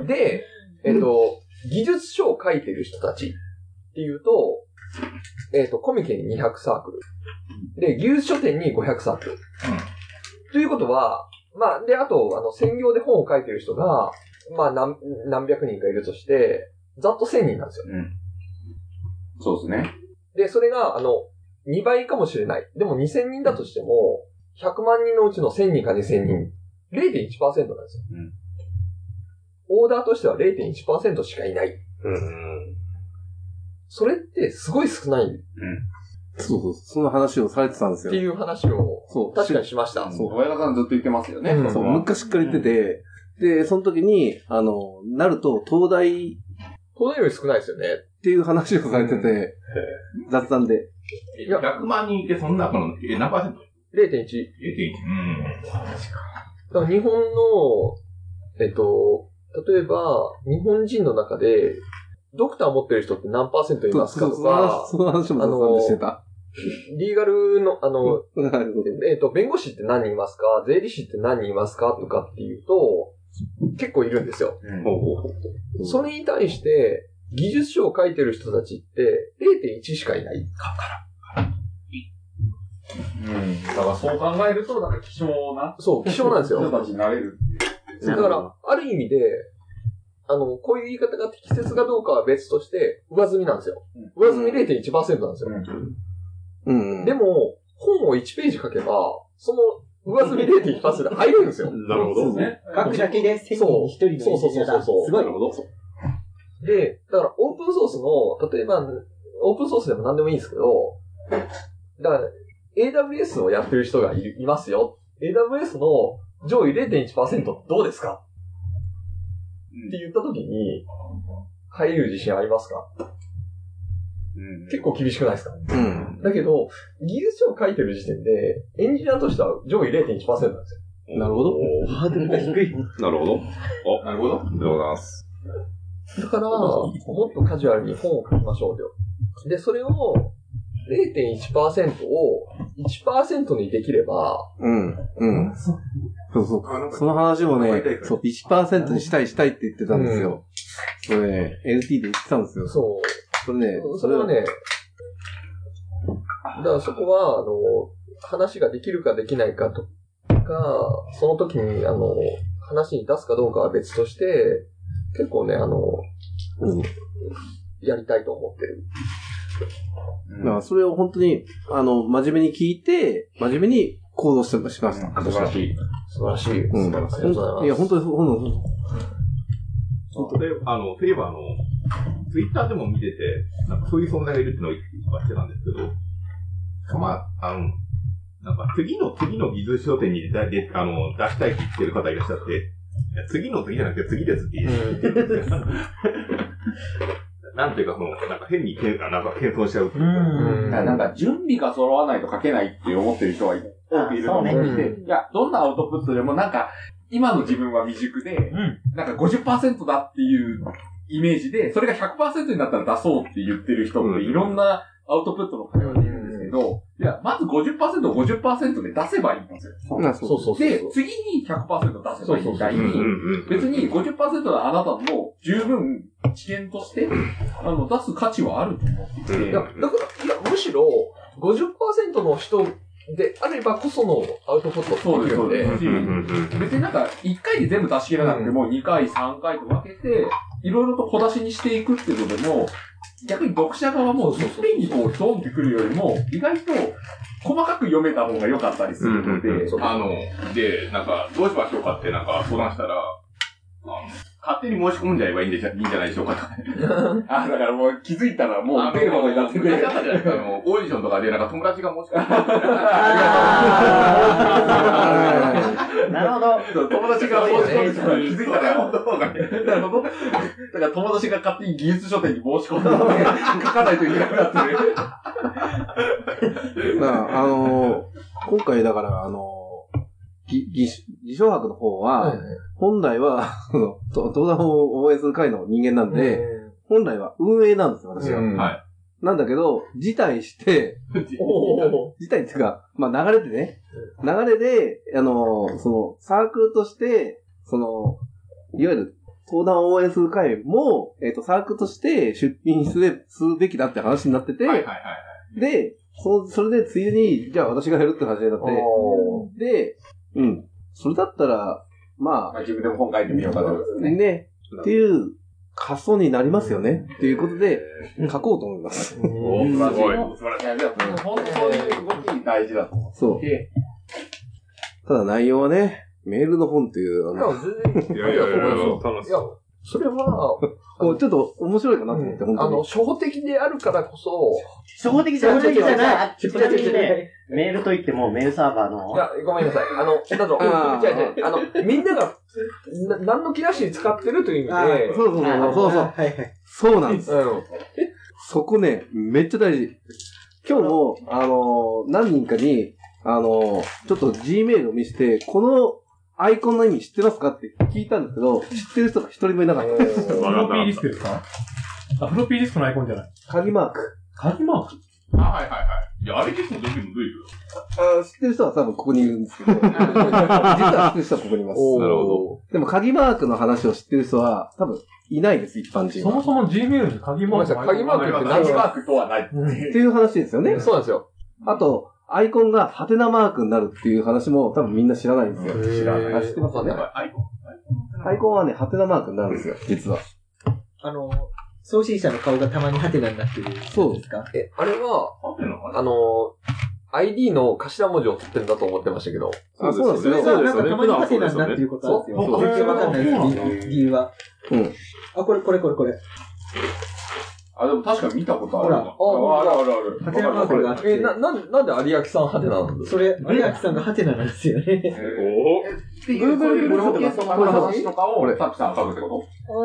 で、えっと、技術書を書いてる人たちっていうと、えっと、コミケににひゃくサークル。で、技術書店にごひゃくサークル。ということは、まあ、で、あと、あの、専業で本を書いてる人が、まあ、何、何百人かいるとして、ざっとせんにんなんですよ。 うん。そうですね。 で、それが、あの、にばいかもしれない。でもにせんにんだとしても、ひゃくまんにんのうちのせんにんかにせんにん、れいてんいちパーセント なんですよ。うん。オーダーとしては れいてんいちパーセント しかいない。うん。それってすごい少ない。うん。 そうそう、その話をされてたんですよ。 っていう話を、そう。確かにしました。 そう。親方さんずっと言ってますよね。 うん、そう、昔から言ってて、で、その時に、あの、なると、東大、 東大より少ないですよね。 っていう話をされてて、雑談で。 ひゃくまんにんいて、その中の、え、何パーセントれいてんいち。 れいてんいち。うん。 だから日本の、えっと、例えば、日本人の中で、ドクター持ってる人って何パーセントいますかとか、 その話も雑談でしてた。 リーガルの、あの、えっと、弁護士って何人いますか？税理士って何人いますかとかっていうと、結構いるんですよ。うん、それに対して、技術書を書いてる人たちって れいてんいち しかいない。かから。うん。だからそう考えると、なんか希少な。 そう、希少なんですよ。 人たちになれるっていう。 だから、ある意味で、あの、こういう言い方が適切かどうかは別として、上積みなんですよ。上積み れいてんいちパーセント なんですよ。うんうん、でも、本をいちページ書けば、その上積み れいてんいちパーセント 入るんですよ。 なるほどね。 書くだけでせんにんにひとりのエンジニアだ。すごい。 なるほど。で、だからオープンソースの、例えば、オープンソースでも何でもいいんですけど、だから、エーダブリューエス をやってる人が い, いますよ。エーダブリューエス の上位 れいてんいちパーセント どうですか、うん、って言ったときに、入る自信ありますか、うん、結構厳しくないですか、うん、だけど、技術書を書いてる時点で、エンジニアとしては上位 れいてんいちパーセント なんですよ。 なるほど。 ハードルが低い。 なるほど。お、なるほど。ありがとうございます。 だから、もっとカジュアルに本を書きましょうよ。で、それを、れいてんいちパーセント を いちパーセント にできれば、 うん、うん。そうそう。その話もね、そう、いちパーセント にしたいしたいって言ってたんですよ。うん、それね、エルティー で言ってたんですよ。 そう。 それね、 それはね、だからそこは、あの、話ができるかできないかとか、その時に、あの、話に出すかどうかは別として、結構ね、あの、うん、やりたいと思ってる。 だからそれを本当に、あの、真面目に聞いて、真面目に行動してしました。 素晴らしい。 素晴らしい。 うん。ありがとうございます。いや、本当に、本当に。 本当で、あの、例えばあの、ツイッターでも見てて、なんかそういう存在がいるっていうのを言ってたんですけど、まあ、あの、なんか次の次の技術書店にでであの出したいって言ってる方いらっしゃって、次の次じゃなくて次ですって言ってるんですよ。なんていうか、その、なんか変に、なんか謙遜しちゃうっていうか。 うん。なんか準備が揃わないと書けないって思ってる人がいると思っていて、いや、どんなアウトプットでもなんか、今の自分は未熟で、うん、なんか ごじゅっパーセント だっていうイメージで、それが ひゃくパーセント になったら出そうって言ってる人っていろんなアウトプットの会話でいるんですけど、いや、まず ごじゅっパーセント を ごじゅっパーセント で出せばいいんですよ。 そうそうそう。 で、次に ひゃくパーセント 出せばいいみたいに、別に ごじゅっパーセント のあなたも十分知見として、あの、出す価値はあると思っていて。 いや、だから、いや、むしろ ごじゅっパーセント の人であればこそのアウトプットそうです、そうです。別になんか、いっかいで全部出し切らなくても、にかい、さんかいと分けて、いろいろと小出しにしていくっていうのでも、逆に読者側もいっぺんにこうドンってくるよりも、意外と細かく読めた方が良かったりするので、 あの、で、なんか、どうしましょうかってなんか相談したら、あの勝手に申し込んじゃえばいいんでじゃいいんじゃないでしょうかと。 あ、だからもう気づいたらもう出ることになってくれる。 あったじゃないですか、あの、オーディションとかでなんか友達が申し込んで。 なるほど。 友達が申し込んで気づいたら、なるほど。だから友達が勝手に技術書店に申し込んで書かないといけなくなってる。 だからあのー、今回だから、あのー、ぎ、ぎ、偽証博の方は、はいはい、本来は、その、登壇を応援する会の人間なんで、本来は運営なんですよ、私は。はい。なんだけど、辞退して、辞退っていうか、まあ流れでね、流れで、あの、その、サークルとして、その、いわゆる、登壇を応援する会も、えっと、サークルとして出品する、するべきだって話になってて、はいはいはい。で、そ、それでついでに、じゃあ私がやるって話になって、で、うん。それだったら、まあ。 まあ、自分でも本書いてみようかとですね。 ね。っていう発想になりますよね。っていうことで、書こうと思います。 おー、素晴らしい。素晴らしい。いや、でも、本当にそういう動き大事だと思って。そう。 ただ内容はね、メールの本っていう、 あの。いや、全然。いやいやいや、楽しい。いや、それは、 こうちょっと面白いかなと思って、本当に。 あの、初歩的であるからこそ、 初歩的じゃない。じゃない。ちなみにね、メールといってもメールサーバーの。 いや、ごめんなさい。あの、だと、違う違う。あの、みんなが、何の気なしに使ってるという意味で。 そうそうそう。そうそう。はいはい。そうなんです。そこね、めっちゃ大事。今日も、あの、何人かに、あの、ちょっと G メールを見せて、この、アイコンの意味知ってますかって聞いたんですけど、知ってる人が一人もいなかったです。 フロッピーディスクですか？あ、フロッピーディスクのアイコンじゃない。 鍵マーク。 鍵マーク？ あ、はいはいはい。いや、あれ結構どういうのどういうあ知ってる人は多分ここにいるんですけど、実は知ってる人はここにいます。 なるほど。 でも鍵マークの話を知ってる人は多分いないです、一般人は。そもそも Gmail に鍵マーク。 鍵マークって鍵マークとはない。っていう話ですよね。 そうなんですよ。 あと、アイコンがハテナマークになるっていう話も多分みんな知らないんですよ。 知らない。 知ってますかね。 アイコンアイコンはね、ハテナマークになるんですよ、実は。 あの、送信者の顔がたまにハテナになってる。 そうですか。 え、あれは、あの、 アイディー の頭文字を取ってるんだと思ってましたけど。 あ、そうなんですよ。 そうですよね。たまにハテナになってることなんですよ。全然わかんないです、理由は。うん。あ、これ、これ、これ、これ。 あ、でも確か見たことある。 ほら、あ、あるあるある。 ハテナマークがあって。 え、な、なん、なんで有明さんハテナなんですか？ それ、有明さんがハテナなんですよね。 おぉ。Google ブログとかの話とかを、さっきさん書くってこと？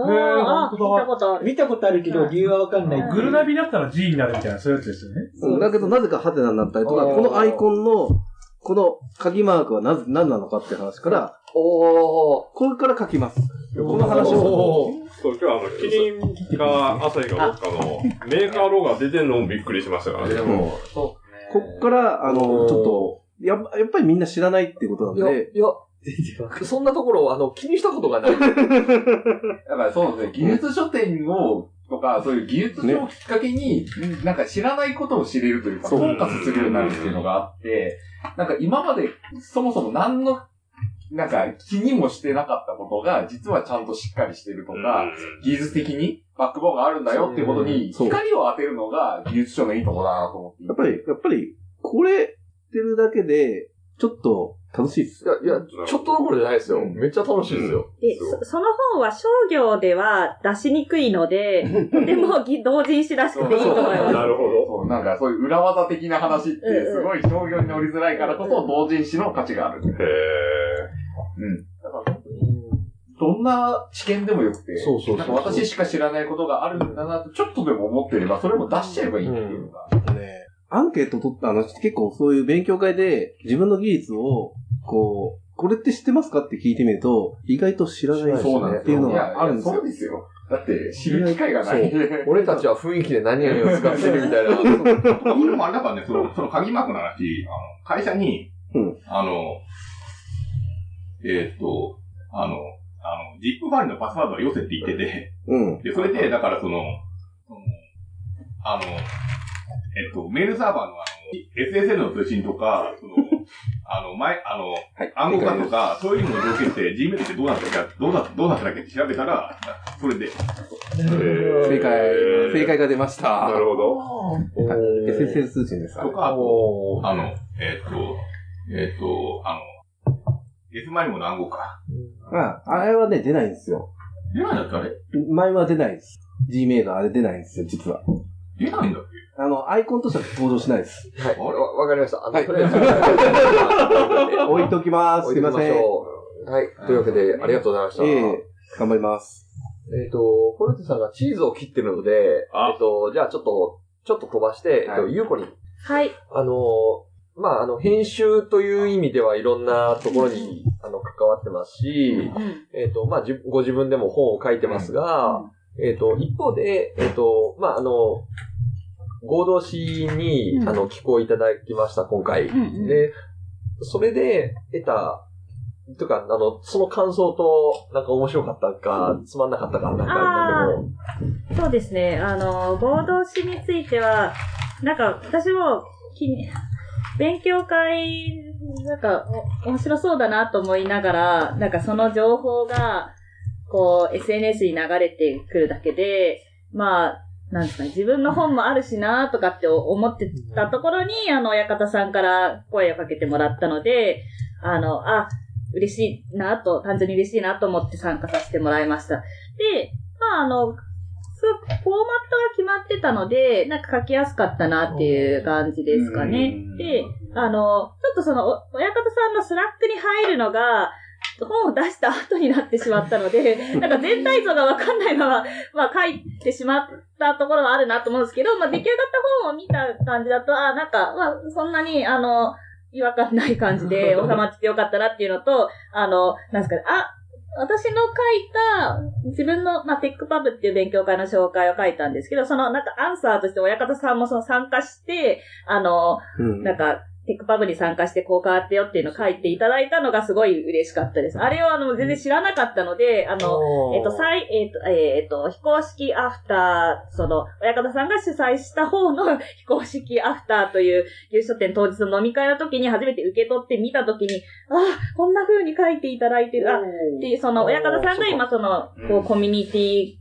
へぇ、あ、見たことある。 見たことあるけど、理由はわかんない。 グルナビだったら G になるみたいな、そういうやつですよね。 うん、だけど、なぜかハテナになったりとか、このアイコンの、この鍵マークはなぜ、何なのかって話から、おー、これから書きます。この話を。 そう、今日はあの、キリンか、アサヒかどっかのメーカーロゴが出てんのもびっくりしましたからね。 でも、こっから、あの、ちょっと、やっぱ、やっぱりみんな知らないっていうことなんで。 いや、いや、そんなところを、あの、気にしたことがない。 だからそうですね、技術書店を、とか、そういう技術書をきっかけに、ね、なんか知らないことを知れるというか、フォーカスするようになるっていうのがあって、なんか今までそもそも何の、なんか気にもしてなかったことが、実はちゃんとしっかりしてるとか、技術的にバックボーンがあるんだよっていうことに、光を当てるのが技術書のいいところだなと思って。 やっぱり、やっぱり、これ、ってるだけで、ちょっと、楽しいっす。 いや、いや、ちょっとどころじゃないですよ。めっちゃ楽しいですよ。 で、そ, その本は商業では出しにくいので、とても同人誌らしくていいと思います。 なるほど。そう、なんかそういう裏技的な話って、すごい商業に乗りづらいからこそ、同人誌の価値がある。へー。うん。だから本当に、どんな知見でもよくて、そうそうそうそう、なんか私しか知らないことがあるんだなと、ちょっとでも思ってれば、それも出しちゃえばいいっていうのが。 うん、ねアンケート取ったあの、結構そういう勉強会で自分の技術を、こう、これって知ってますかって聞いてみると、意外と知らないですねっていうのがあるんですよ。 そうですよ。だって知る機会がない。 俺たちは雰囲気で何々を使ってるみたいな。 僕もあれだからね、その、その鍵マークの話、あの、会社に、うん、あの、えー、っと、あの、あの、ジップファイルのパスワードは寄せって言ってて、うん、で、それで、だからその、そのあの、えっと、メールサーバーのあの、エスエスエル の通信とか、その、あの、前、あの、はい、暗号化とか、そういうのの条件って Gmail ってどうなったっけ、どうな、どうなったっけって調べたら、それで。 正解、正解が出ました。 なるほど。 エスエスエル 通信ですか。 とか、あと、あの、えっと、えっと、あの、S マイモの暗号化。 あ、あれはね、出ないんですよ。 出ないんだってあれ前は出ないです。Gmail あれ出ないんですよ、実は。 出ないんだっけあの、アイコンとしては登場しないです。 はい。わ、わかりました。あの、はい、とりあえず。置いときます。すいません。 はい。というわけで、ありがとうございました。 ええー、頑張ります。 えっと、フォルテさんがチーズを切ってるので、えっと、じゃあちょっと、ちょっと飛ばして、えっと、ゆうこに。 はい。 あの、まあ、あの、編集という意味ではいろんなところに、あの、関わってますし、えっと、まあ、ご自分でも本を書いてますが、えっと、一方で、えっと、まあ、あの、合同誌に、うん、あの、寄稿いただきました、今回。うんうん、で、それで得た、というか、あの、その感想と、なんか面白かったか、つまんなかったか、なんか、なんでも。そうですね、あの、合同誌については、なんか、私も、勉強会、なんか、面白そうだなと思いながら、なんかその情報が、こう、エスエヌエス に流れてくるだけで、まあ、なんですかね、自分の本もあるしなとかって思ってたところに、あの、親方さんから声をかけてもらったので、あの、あ、嬉しいなと、単純に嬉しいなと思って参加させてもらいました。で、まあ、あの、フォーマットが決まってたので、なんか書きやすかったなっていう感じですかね。で、あの、ちょっとその、親方さんのスラックに入るのが、本を出した後になってしまったので、なんか全体像がわかんないまま、まあ書いてしまったところはあるなと思うんですけど、まあ出来上がった本を見た感じだと、あ、なんか、まあそんなに、あの、違和感ない感じで収まっててよかったなっていうのと、あの、なんですかね、あ、私の書いた、自分の、まあ、テックパブっていう勉強会の紹介を書いたんですけど、その、なんか、アンサーとして親方さんもその参加して、あの、うん、なんか、テックパブに参加してこう変わってよっていうのを書いていただいたのがすごい嬉しかったです。あれをあの、全然知らなかったので、あの、えっと、最、えっと、えっと、非公式アフター、その、親方さんが主催した方の非公式アフターという技術書店当日の飲み会の時に初めて受け取ってみた時に、あ、こんな風に書いていただいてる、あ、っていう、その、親方さんが今その、こう、コミュニティ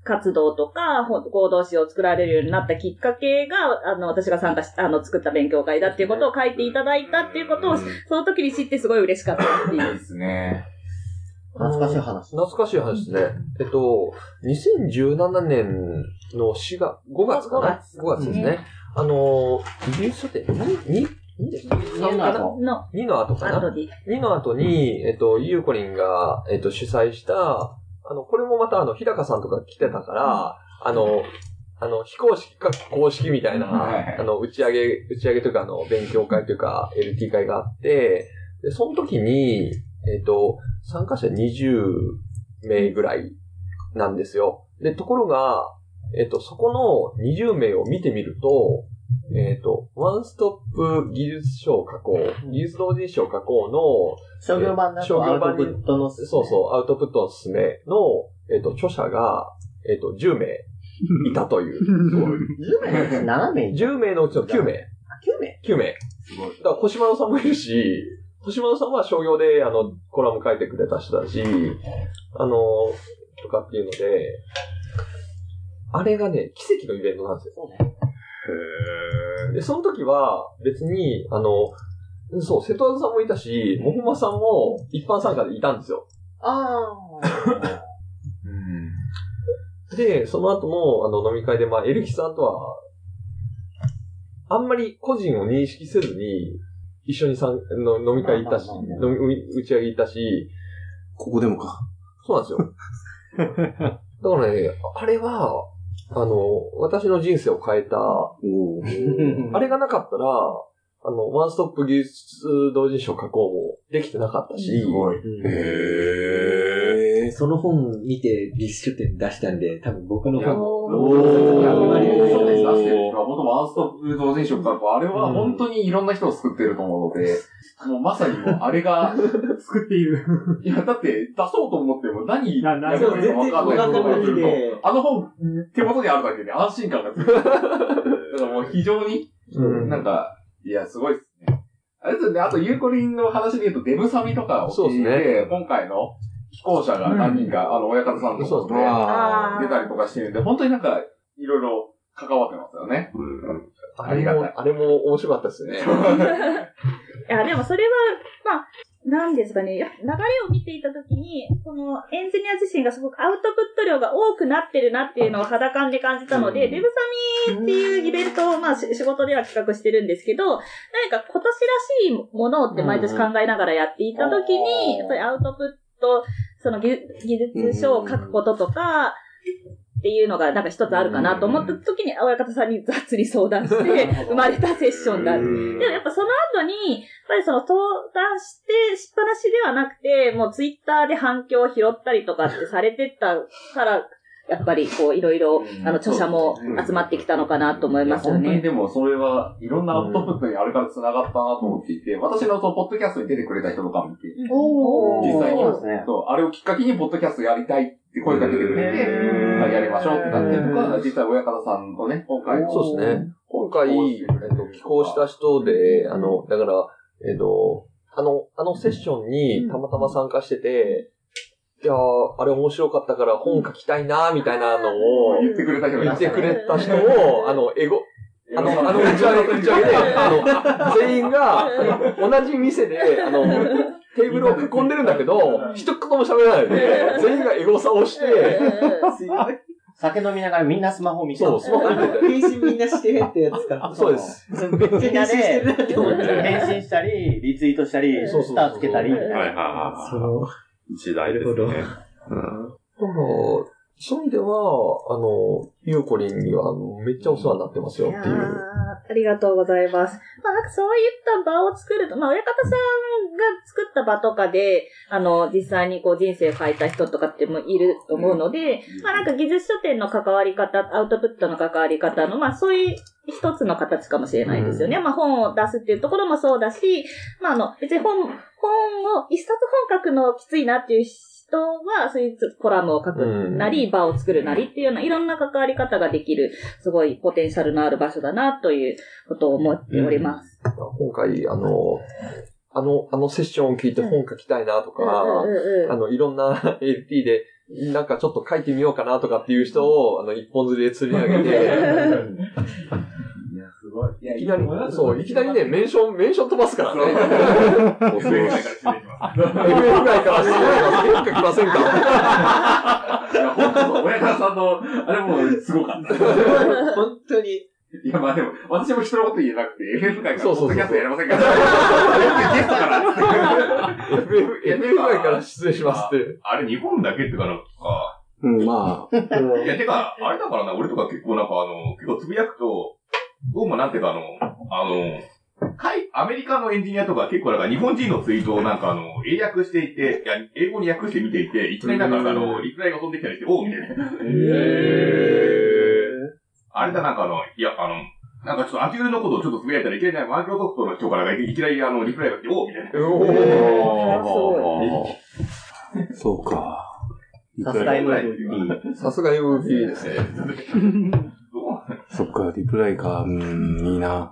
活動とか、合同誌を作られるようになったきっかけが、あの、私が参加し、あの、作った勉強会だっていうことを書いていただいたっていうことを、その時に知ってすごい嬉しかったっていう。 いいですね。 懐かしい話。 懐かしい話ですね。えっと、にせんじゅうななねんのしがつ、ごがつかな ?ご 月ですね。あの、技術書店に、にでしたっけ ?さん かな ?に の後かな ?に の後に、えっと、ゆうこりんが、えっと、主催した、あの、これもまたあの、日高さんとか来てたから、あの、あの、非公式か公式みたいな、あの、打ち上げ、打ち上げというか、あの、勉強会というか、エルティー 会があって、で、その時に、えっと、参加者にじゅうめいぐらいなんですよ。で、ところが、えっと、そこのにじゅうめいを見てみると、えっと、ワンストップ技術書加工、技術同人誌加工の、 商業版だとアウトプットの、 そうそう、アウトプットのすすめの、えっと、著者が、えっと、じゅうめいいたという。 じゅうめいのうちななめい ?じゅうめいのうちのきゅうめい。 あ、きゅうめいきゅうめい。すごい。だから、星丸さんもいるし、星丸さんは商業で、あの、コラム書いてくれた人だし、あの、とかっていうので、あれがね、奇跡のイベントなんですよ。そうね。へー。で、その時は、別に、あの、そう、瀬戸田さんもいたし、もふまさんも一般参加でいたんですよ。 ああ。 で、その後の、あの、飲み会で、まあ、エルキさんとは、あんまり個人を認識せずに、一緒にさんの飲み会行ったし、飲み、打ち上げ行ったし、 ここでもか。 そうなんですよ。だからね、あれは、あの、私の人生を変えた、あれがなかったら、あの、ワンストップ技術同人誌加工もできてなかったし、すごい。 へー。その本見て技術書店出したんで、多分僕の本おー。そうです、出してる人は、本当ワンストップ同人誌加工、あれは本当にいろんな人を救っていると思うので、もうまさにもうあれが、 救っている。 いや、だって出そうと思っても何やなればいいか分かんないことがすると、あの本手元にあるだけで安心感がつく。だからもう非常に、なんか、いや、すごいですね。あれですね、あと、ゆうこりんの話で言うと、デブサミとかを聞いて、今回の寄稿者が何人か、あの、親方さんとかで出たりとかしてるんで、本当になんか、いろいろ関わってますよね。 あれも、あれも面白かったですね。 いや、でもそれは、まあ、なんですかね、流れを見ていたときに、このエンジニア自身がすごくアウトプット量が多くなってるなっていうのを肌感で感じたので、うん、デブサミっていうイベントを、まあ、仕事では企画してるんですけど、何か今年らしいものって毎年考えながらやっていたときに、やっぱりアウトプット、その技術書を書くこととか、っていうのがなんか一つあるかなと思った時に、親方さんに雑に相談して生まれたセッションだ。でもやっぱその後に、やっぱりその相談してしっぱなしではなくて、もうツイッターで反響を拾ったりとかってされてたから、やっぱりこういろいろ、あの著者も集まってきたのかなと思いますよね。 本当にでもそれはいろんなアウトプットにあれから繋がったなと思っていて、私のそのポッドキャストに出てくれた人とかもいて、実際に、そう、あれをきっかけにポッドキャストやりたいって声かけてくれて、やりましょうってなってとか、実際親方さんのね、今回。 そうですね。今回、えっと、寄稿した人で、あの、だから、えっと、あの、あのセッションにたまたま参加してて、いやー、あれ面白かったから本書きたいなーみたいなのを言ってくれた人言ってくれた人を、あの、エゴ、あの、あの、打ち上げ、打ち上げで、あの、全員が、同じ店で、あの、テーブルを囲んでるんだけど、一言も喋らないで、全員がエゴサをして、 酒飲みながらみんなスマホ見てそう、スマホ見てて。 返信みんなしてってやつか。 そうです。 めっちゃ返信してるなって思って。 返信したり、リツイートしたり、スターつけたり。はいはいはい。 その、 時代ですね。うん。だから、 そういう意味では、あの、ゆうこりんにはめっちゃお世話になってますよっていう。 いやありがとうございます。まあなんかそういった場を作ると、まあ親方さんが作った場とかで、あの、実際にこう人生を変えた人とかってもいると思うので、うん、まあなんか技術書店の関わり方、アウトプットの関わり方の、まあそういう一つの形かもしれないですよね。うん、まあ本を出すっていうところもそうだし、まああの、別に本、本を、一冊本書くのきついなっていう人は、そういうコラムを書くなり、場を作るなりっていうような、いろんな関わり方ができる、すごいポテンシャルのある場所だな、ということを思っております。 うん、今回、あの、あの、あのセッションを聞いて本書きたいなとか、あの、いろんな エルティー で、 なんかちょっと書いてみようかなとかっていう人を、あの、一本釣りで釣り上げて、 すごい。いや、 いきなり、そう、いきなりね、メンション、メンション飛ばすからね。エフエフ 外から失礼します。エフエフ 外から失礼します。エフか来ませんかいや、本当そう、親方さんの、あれもすごかった。 本当に。 いや、まあでも、私も人のこと言えなくて、エフエフ 外からポッドキャストやりませんから。ゲストから。エフエフ、エフエフ 外から失礼しますって。 あれ、日本だけってかなんか、 うん、まあ。 いや、てか、あれだからな、俺とか結構なんかあの、結構つぶやくと、どうもなんていうかあの、あの、アメリカのエンジニアとか結構なんか日本人のツイートをなんかあの、英訳していて、いや、英語に訳して見ていて、いきなりなんかあの、リプライが飛んできたりして、おうみたいな。へー。あれだなんかあの、いや、あの、なんかちょっとアジュールのことをちょっとつぶやいたらいきなりマイクロソフトの人からいきなりあの、リプライが来て、おうみたいな。 おー。そうか。 さすが エムブイピー。 さすが エムブイピー ですね。 そっか、リプライか。うーん、いいな。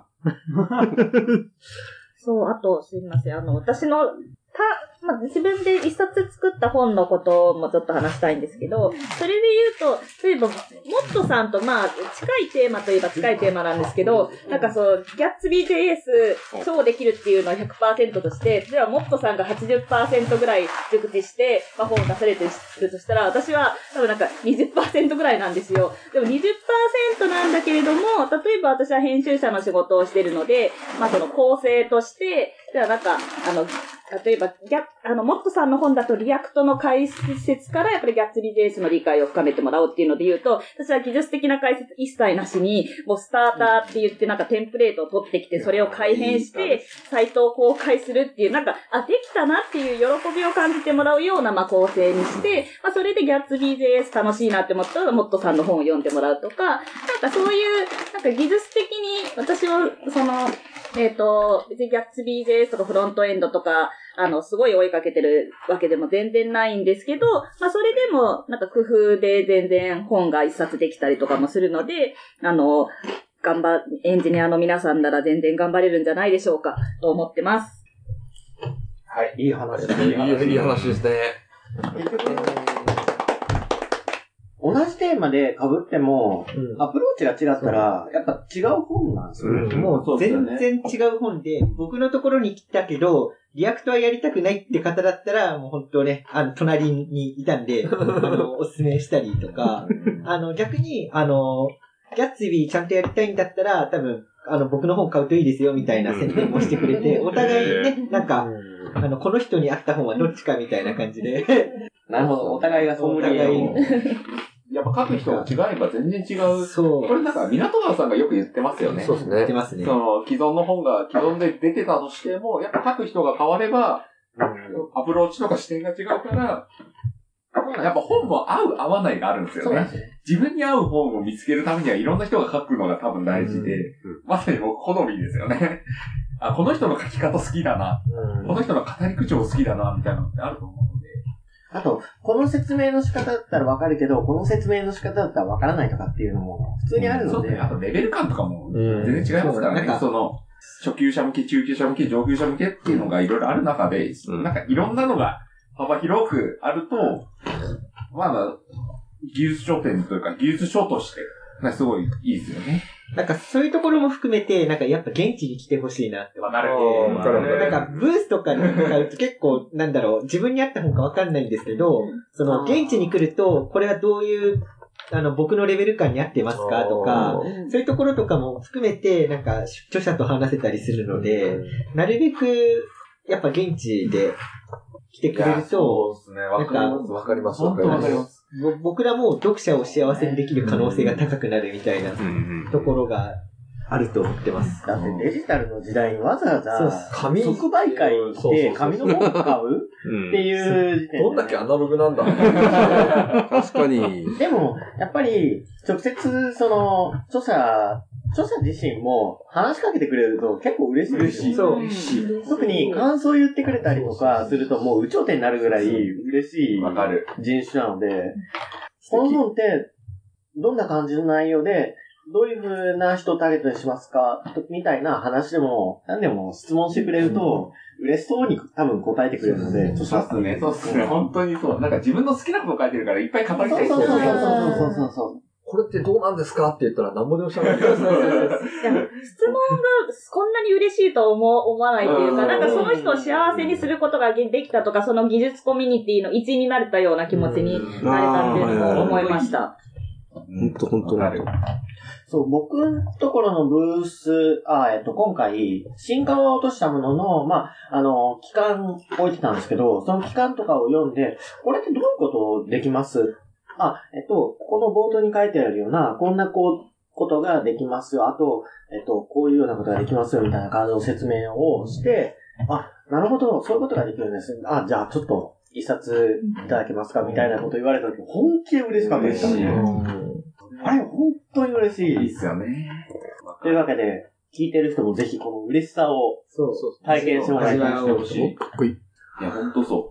そう、あと、すいません。あの、私の、た、まあ、自分で一冊作った本のこともちょっと話したいんですけど、それで言うと、例えば、モットさんとまあ、近いテーマといえば近いテーマなんですけど、なんかそう、ギャッツビー ジェイエス 超できるっていうのを ひゃくパーセント として、ではモットさんが はちじゅっパーセント ぐらい熟知して、まあ、本を出されてるとしたら、私は多分なんか にじゅっパーセント ぐらいなんですよ。でも にじゅっパーセント なんだけれども、例えば私は編集者の仕事をしているので、まあその構成として、ではなんか、あの、例えば、ギャあの、モットさんの本だとリアクトの解説からやっぱりギャッツビー ジェイエス の理解を深めてもらおうっていうので言うと、私は技術的な解説一切なしに、もうスターターって言ってなんかテンプレートを取ってきて、それを改変して、サイトを公開するっていう、なんか、あ、できたなっていう喜びを感じてもらうような、まあ、構成にして、まあ、それでギャッツビー ジェイエス 楽しいなって思ったら、モットさんの本を読んでもらうとか、なんかそういう、なんか技術的に、私は、その、えっと、別にギャッツビー ジェイエス とかフロントエンドとか、あの、すごい追いかけてるわけでも全然ないんですけど、まあそれでも、なんか工夫で全然本が一冊できたりとかもするので、あの、頑張、エンジニアの皆さんなら全然頑張れるんじゃないでしょうか、と思ってます。 はい、いい話ですね。いい、いい話ですね。 結局、同じテーマで被っても、うん、アプローチが違ったら、やっぱ違う本なんですよ。うん、 もう全然違う本で、僕のところに来たけど、リアクトはやりたくないって方だったら、もう本当ね、あの、隣にいたんで、あの、おすすめしたりとか、あの、逆に、あの、ギャッツビーちゃんとやりたいんだったら、多分、あの、僕の本買うといいですよ、みたいな宣伝もしてくれて、お互いね、なんか、あの、この人に合った本はどっちかみたいな感じで。 なるほど、お互いがソムリエを。 やっぱ書く人が違えば全然違う。そう。これなんか、港川さんがよく言ってますよね。 そうですね。 言ってますね。 その、既存の本が既存で出てたとしても、やっぱ書く人が変われば、うん、アプローチとか視点が違うから、やっぱ本も合う合わないがあるんですよね。自分に合う本を見つけるためにはいろんな人が書くのが多分大事で、うん、まさに僕好みですよね。あ、この人の書き方好きだな、うん、この人の語り口調好きだな、みたいなのってあると思うので。 あと、この説明の仕方だったらわかるけど、この説明の仕方だったらわからないとかっていうのも普通にあるので。うん、そうね。 あとレベル感とかも全然違いますからね。うん、その、初級者向け、中級者向け、上級者向けっていうのがいろいろある中で、うん、なんかいろんなのが幅広くあると、まあ、技術書店というか技術書として、すごいいいですよね。 なんかそういうところも含めて、なんかやっぱ現地に来てほしいなって。 わかる。 わかる。なんかブースとかに買うと結構、なんだろう、自分に合った本かわかんないんですけど、その現地に来ると、これはどういう、あの、僕のレベル感に合ってますかとか、そういうところとかも含めて、なんか著者と話せたりするので、なるべく、やっぱ現地で来てくれると、 そうですね。わかります。 わかります。 本当わかります。 僕らも読者を幸せにできる可能性が高くなるみたいなところがあると思ってます。 だってデジタルの時代にわざわざ紙即売会行って紙の本買うっていう時点で、 どんだけアナログなんだ確かに。 でも、やっぱり直接その著者著者自身も話しかけてくれると結構嬉しいですよ。 そう。 特に感想言ってくれたりとかするともう有頂天になるぐらい嬉しい人種なので、この本ってどんな感じの内容でどういう風な人をターゲットにしますかみたいな話でも何でも質問してくれると嬉しそうに多分答えてくれるので、 そうっすね、そうっすね、本当にそう。なんか自分の好きなことを書いてるからいっぱい語りたいそうそうそうそうそうそう。 これってどうなんですかって言ったら何もでもしゃべる。 質問がこんなに嬉しいと思思わないっていうか、なんかその人を幸せにすることができたとか、その技術コミュニティの一員になれたような気持ちになれたっていうのを思いました。 本当本当なる。 そう、僕のところのブース、あ、えっと、今回、新刊は落としたものの、まあ、あの、期間置いてたんですけど、その期間とかを読んで、これってどういうことできますあ、えっと、ここの冒頭に書いてあるような、こんなこう、ことができますよ。あと、えっと、こういうようなことができますよ、みたいな感じの説明をして、あ、なるほど、そういうことができるんです。あ、じゃあ、ちょっと、一冊いただけますかみたいなこと言われた時、本気で嬉しかったです。嬉しい。あれ、本当に嬉しい。 いいっすよね。 というわけで、聞いてる人もぜひこの嬉しさを体験してもらいたいと思います。 かっこいい。いや、本当そう。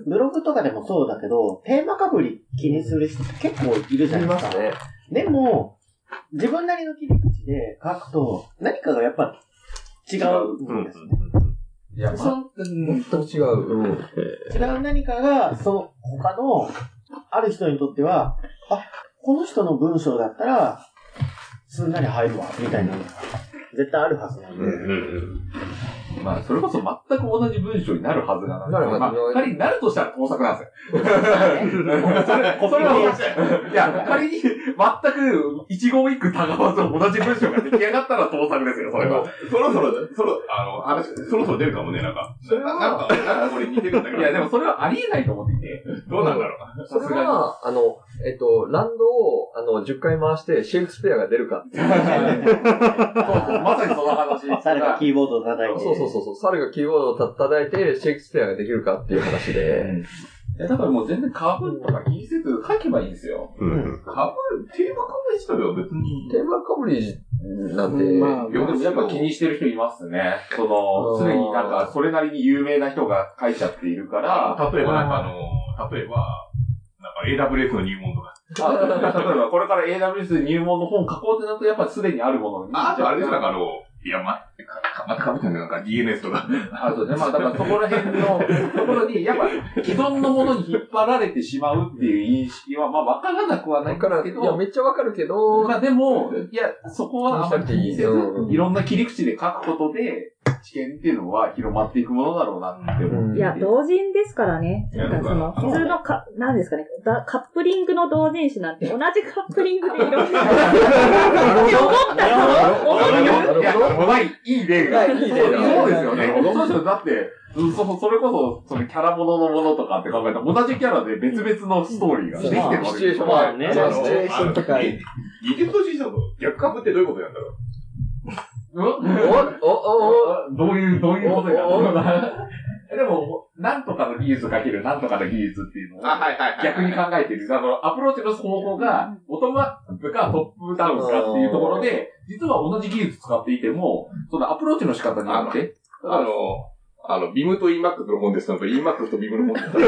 ブログとかでもそうだけど、テーマかぶり気にする人って結構いるじゃないですか。いますね。でも、自分なりの切り口で書くと、何かがやっぱ違うんですね。 いや、 その全く違う。うん、 違う何かが、その他の、ある人にとっては、あ、この人の文章だったら、すんなり入るわ、みたいなのが絶対あるはずなんで。うんうんうんまあ、それこそ全く同じ文章になるはずなので、まあ、仮になるとしたら盗作なんですよ。それ、それは、いや、仮に全く一言一句たがわず同じ文章が出来上がったら盗作ですよ、それは。 そろそろ、そろ、あの、話、そろそろ出るかもね、なんか。それは、なんか、なんかこれ似てるんだけど。 いや、でもそれはありえないと思っていて。 どうなんだろうな。 それは、あの、えっと、ランドを、あの、じゅっかい回して、シェイクスピアが出るかっていう。 そうそう、まさにその話。 猿がキーボードを叩いて。 そうそうそうそう、猿がキーボードを叩いて、シェイクスピアができるかっていう話で。 いや、だからもう全然カブとか気にせず書けばいいんですよ。 うん。カブ、テーマカブリ自体は別に。 テーマカブリなんて、 まあ、でもやっぱ気にしてる人いますね。その、常になんか、それなりに有名な人が書いちゃっているから、 例えばなんかあの、例えば、なんか エーダブリューエス の入門とか。 あ例えばこれから エーダブリューエス で入門の本書こうってなると、やっぱすでにあるものに。 あ、あとあれですなんかあの、いや、ま、またかぶったんだよ、なんか ディーエヌエス とか。 あとね、まあだからそこら辺のところに、やっぱ既存のものに引っ張られてしまうっていう認識は、まあわからなくはないんですけど。 いや、めっちゃわかるけど。 まあでも、いや、そこはあんまり気にせず、いろんな切り口で書くことで、知見っていうのは広まっていくものだろうなって思って。 いや、同人ですからね。なんかその、普通のか、なんですかね、カップリングの同人誌なんて同じカップリングでいろんな。って思ったよ。 いや、まあ、いい例が。いい例そうですよね。そうですよ。だって、そ、それこそ、そのキャラもののものとかって考えたら、同じキャラで別々のストーリーができてるわけですよ。シチュエーションはね。シチュエーションとか。 技術とシーソーと逆カブってどういうことなんだろうおおおどういう、どういうことやでも、なんとかの技術かけるなんとかの技術っていうのを逆に考えている。あの、アプローチの方法が、ボトムアップかトップダウンかっていうところで、実は同じ技術使っていても、そのアプローチの仕方によって、 あの、あの、ビムと イーマックス の本ですと、イーマックス とビムの本です。違う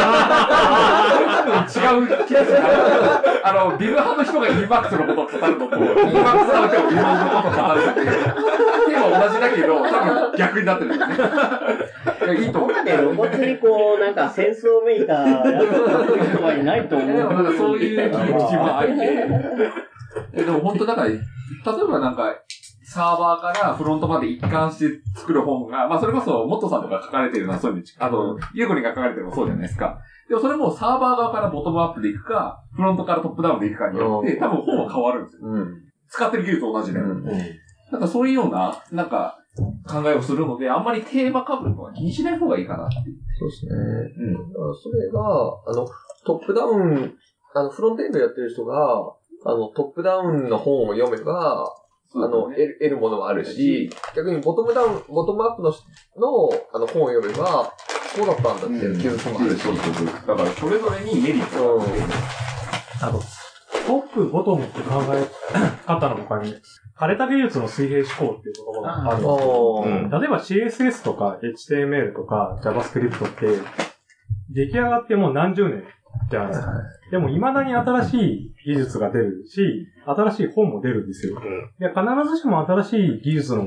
気がする。あの、ビム派の人が イーマックス のことを語るのと、イーマックス 派の人がビムのことを語るのって、テーマ同じだけど、多分逆になってるんですね。いいと思う。 ね、露骨にこう、なんか戦争めいたやつをやってる人はいないと思う。 でもなんかそういう切り口もありで、でも本当だから、例えばなんか、サーバーからフロントまで一貫して作る本が、まあそれこそ、モットさんとか書かれてるのはそういうの、あと、ユーゴリンが書かれてるのもそうじゃないですか。でもそれもサーバー側からボトムアップでいくか、フロントからトップダウンでいくかによって、多分本は変わるんですよ。うん、使ってる技術同じで。うん、なんかそういうような、なんか、考えをするので、あんまりテーマ被るのは気にしない方がいいかなって。 そうですね。うん。だからそれが、あの、トップダウン、あの、フロントエンドやってる人が、あの、トップダウンの本を読めば、あの、得る、得るものもあるし、逆にボトムダウン、ボトムアップの、の、あの、本を読めば、そうだったんだっていう気づきもあるし。 そうそうそう。だから、それぞれにメリットがある。 あと、トップ、ボトムって考え方の他に、枯れた技術の水平思考っていう言葉があるんですけど、例えば シーエスエス とか エイチティーエムエル とか JavaScript って、出来上がってもう何十年じゃないですか。でも未だに新しい技術が出るし、新しい本も出るんですよ。で、必ずしも新しい技術の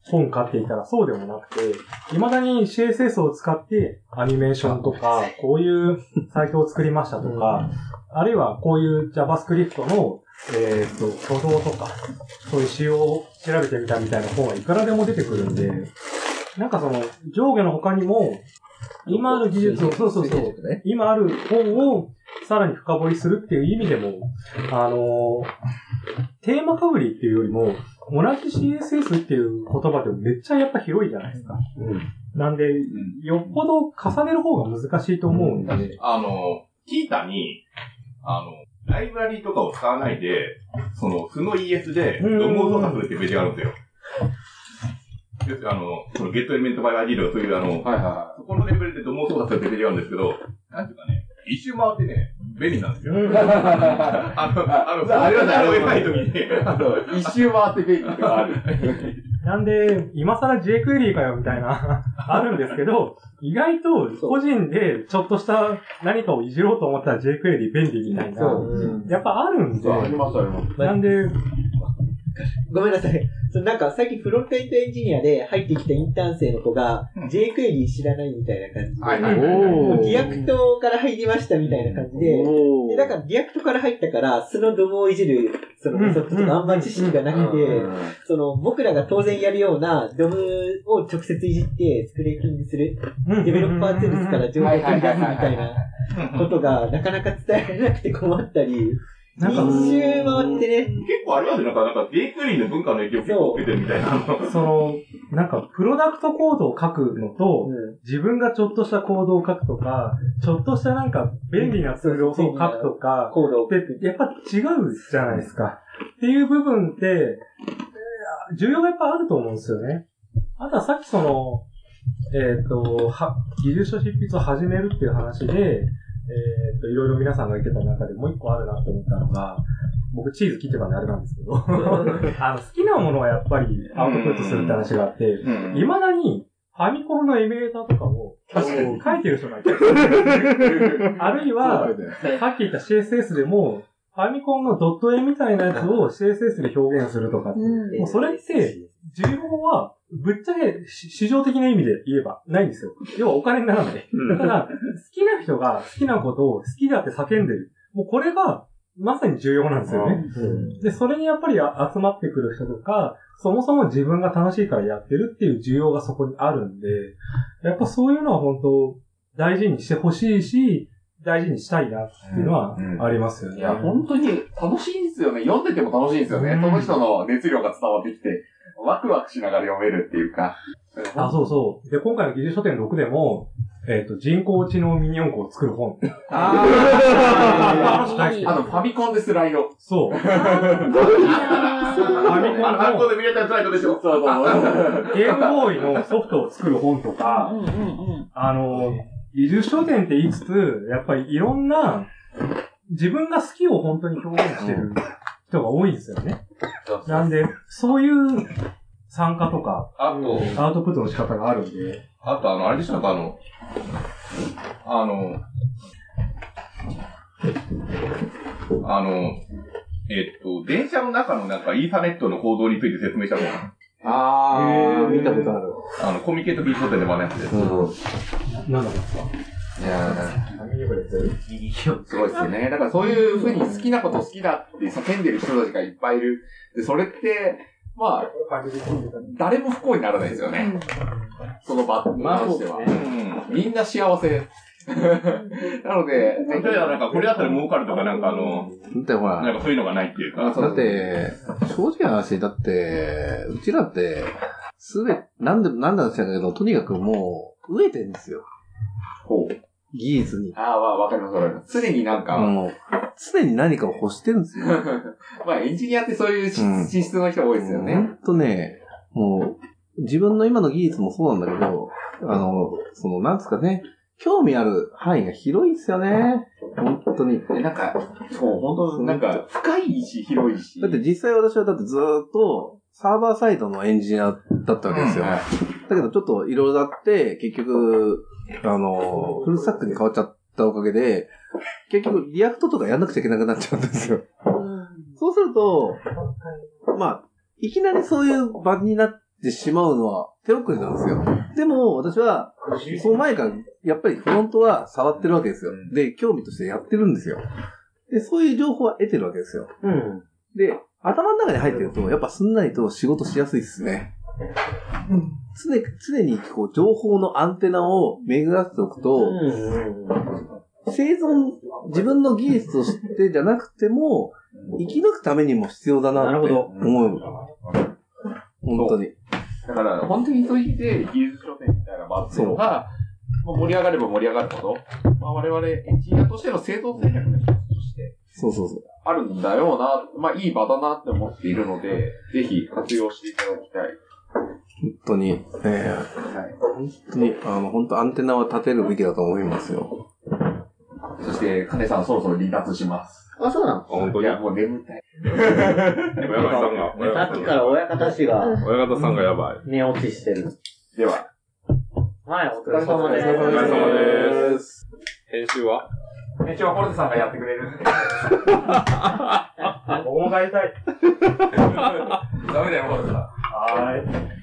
本かって言ったらそうでもなくて、未だに シーエスエス を使ってアニメーションとか、こういうサイトを作りましたとか、あるいはこういう JavaScript の、えっと、挙動とか、そういう仕様を調べてみたみたいな本はいくらでも出てくるんで、なんかその上下の他にも、今ある技術を、そうそうそう、今ある本をさらに深掘りするっていう意味でも、あの、テーマかぶりっていうよりも、同じ シーエスエス っていう言葉でもめっちゃやっぱ広いじゃないですか。うん、なんで、よっぽど重ねる方が難しいと思うんで。うん、 あの、キータに、あの、ライブラリーとかを使わないで、その、素の イーエス で、ドムを操作するっていうページがあるんですよ。要するにあの、その、ゲットエレメントバイアイディーとかそういうあの、はいはいはい、そこのレベルでドムを操作するっていうページがあるんですけど、なんていうかね、一周回ってね、便利なんですよ。あの、あの、あれはあれはない時に、あの、 一周回って便利がある。 なんで、今更 jQuery かよみたいな、あるんですけど、意外と個人でちょっとした何かをいじろうと思ったら jQuery 便利みたいな、やっぱあるんで、 ありますあります。 なんで、 ごめんなさい。そのなんか、最近フロントエンドエンジニアで入ってきたインターン生の子が、うん、jQuery 知らないみたいな感じで、はいはいはい、リアクトから入りましたみたいな感じで、で、だからリアクトから入ったから、素のドムをいじる、そのメソッドとかあんまり知識がなくて、その、僕らが当然やるようなドムを直接いじってスクレーピングする、デベロッパーツールスから情報を取り出すみたいなことがなかなか伝えられなくて困ったり、なんか、一周回ってね。 結構ありますよ。なんか、なんか、jQuery の文化の影響を結構受けてるみたいな。 その、なんか、プロダクトコードを書くのと、うん、自分がちょっとしたコードを書くとか、ちょっとしたなんか、便利なツールを書くとか、コードって、やっぱ違うじゃないですか。っていう部分って、重要がやっぱあると思うんですよね。あとはさっきその、えっと、は、技術書執筆を始めるっていう話で、えっと、いろいろ皆さんが言ってた中でもう一個あるなって思ったのが、僕チーズ切ってたんであれなんですけど、あの、好きなものはやっぱりアウトプットするって話があって、未だにファミコンのエミュレーターとかを書いてる人がいて、あるいは、さっき言った シーエスエス でも、ファミコンのドット絵みたいなやつを シーエスエス で表現するとかって、もうそれって、需要は、ぶっちゃけ市場的な意味で言えばないんですよ。要はお金にならない。だから、好きな人が好きなことを好きだって叫んでる。もうこれが、まさに重要なんですよね。で、それにやっぱり集まってくる人とか、そもそも自分が楽しいからやってるっていう需要がそこにあるんで、やっぱそういうのは本当、大事にしてほしいし、大事にしたいなっていうのはありますよね。 いや、本当に楽しいんですよね。読んでても楽しいんですよね。その人の熱量が伝わってきて。ワクワクしながら読めるっていうか。 あ、そうそう。で、今回の技術書店ろくでも、えっと、人工知能ミニ四駆を作る本。 ああ、あの、ファミコンでスライド。 そう。ファミコンの。 ハンコで見れたスライドでしょ。そうそう。 ゲームボーイのソフトを作る本とか、あの、技術書店って言いつつ、やっぱりいろんな、自分が好きを本当に表現してる人が多いんですよね。なんで、そういう参加とか、 あと、 アウトプットの仕方があるんで。 あと、あの、あれでしょ、なんかあの、あの、あの、えっと、電車の中のなんかイーサネットの構造について説明したのかな。 あー、見たことある。 あの、コミケと技術書店でもあるやつです。 何なんですか？ いやー、すごいですよね。だからそういう風に好きなこと好きだって叫んでる人たちがいっぱいいる。で、それって、まあ、誰も不幸にならないですよね。その場に関しては。みんな幸せ。なので、 例えばなんかこれだったら儲かるとかなんかあの、 だってほら、 なんかそういうのがないっていうか。 だって、正直な話、だって、うちらって、すべ、なんで、なんだか知らないけど、とにかくもう、飢えてるんですよ。 ほう。 技術に。 ああ、わかります、わかります。常になんか。 もう、常に何かを欲してるんですよ。 まあ、エンジニアってそういう資質の人多いですよね。 ほんとね、もう、自分の今の技術もそうなんだけど、あの、その、なんですかね、興味ある範囲が広いですよね。本当に。 なんか、そう、本当なんか、深いし、広いし。 だって実際私はだってずーっと、サーバーサイドのエンジニアだったわけですよ。うん、だけどちょっといろいろあって、結局、あの、フルスタックに変わっちゃったおかげで、結局リアクトとかやんなくちゃいけなくなっちゃうんですよ。そうすると、まあ、いきなりそういう場になってしまうのは手遅れなんですよ。でも、私は、その前から、やっぱりフロントは触ってるわけですよ。で、興味としてやってるんですよ。で、そういう情報は得てるわけですよ。 うん。 で、頭の中に入ってると、やっぱすんなりと仕事しやすいですね。うん、常, 常にこう情報のアンテナを巡らせておくと、うん、生存、自分の技術としてじゃなくても、生き抜くためにも必要だなって思う。本当に。 だから、本当にそういう意味で、技術書店みたいな場っていうのが、盛り上がれば盛り上がるほど、まあ、我々エンジニアとしての製造戦略の一つとして、 そうそうそう。 あるんだよな、まあいい場だなって思っているので、ぜひ活用していただきたい。 本当に、えー、はい、本当に、あの、本当アンテナは立てるべきだと思いますよ。 そして、金さんそろそろ離脱します。 あ、そうなの？ 本当に。 いや、もう眠たい。 親方さんが、 さっきから親方氏が、 親方さんがやばい。 寝落ちしてる。 では。 はい、お疲れ様です。 お疲れ様です。編集は編集はホルトさんがやってくれるんで。 妨害たい。 ダメだよ、ホルトさん。 はーい。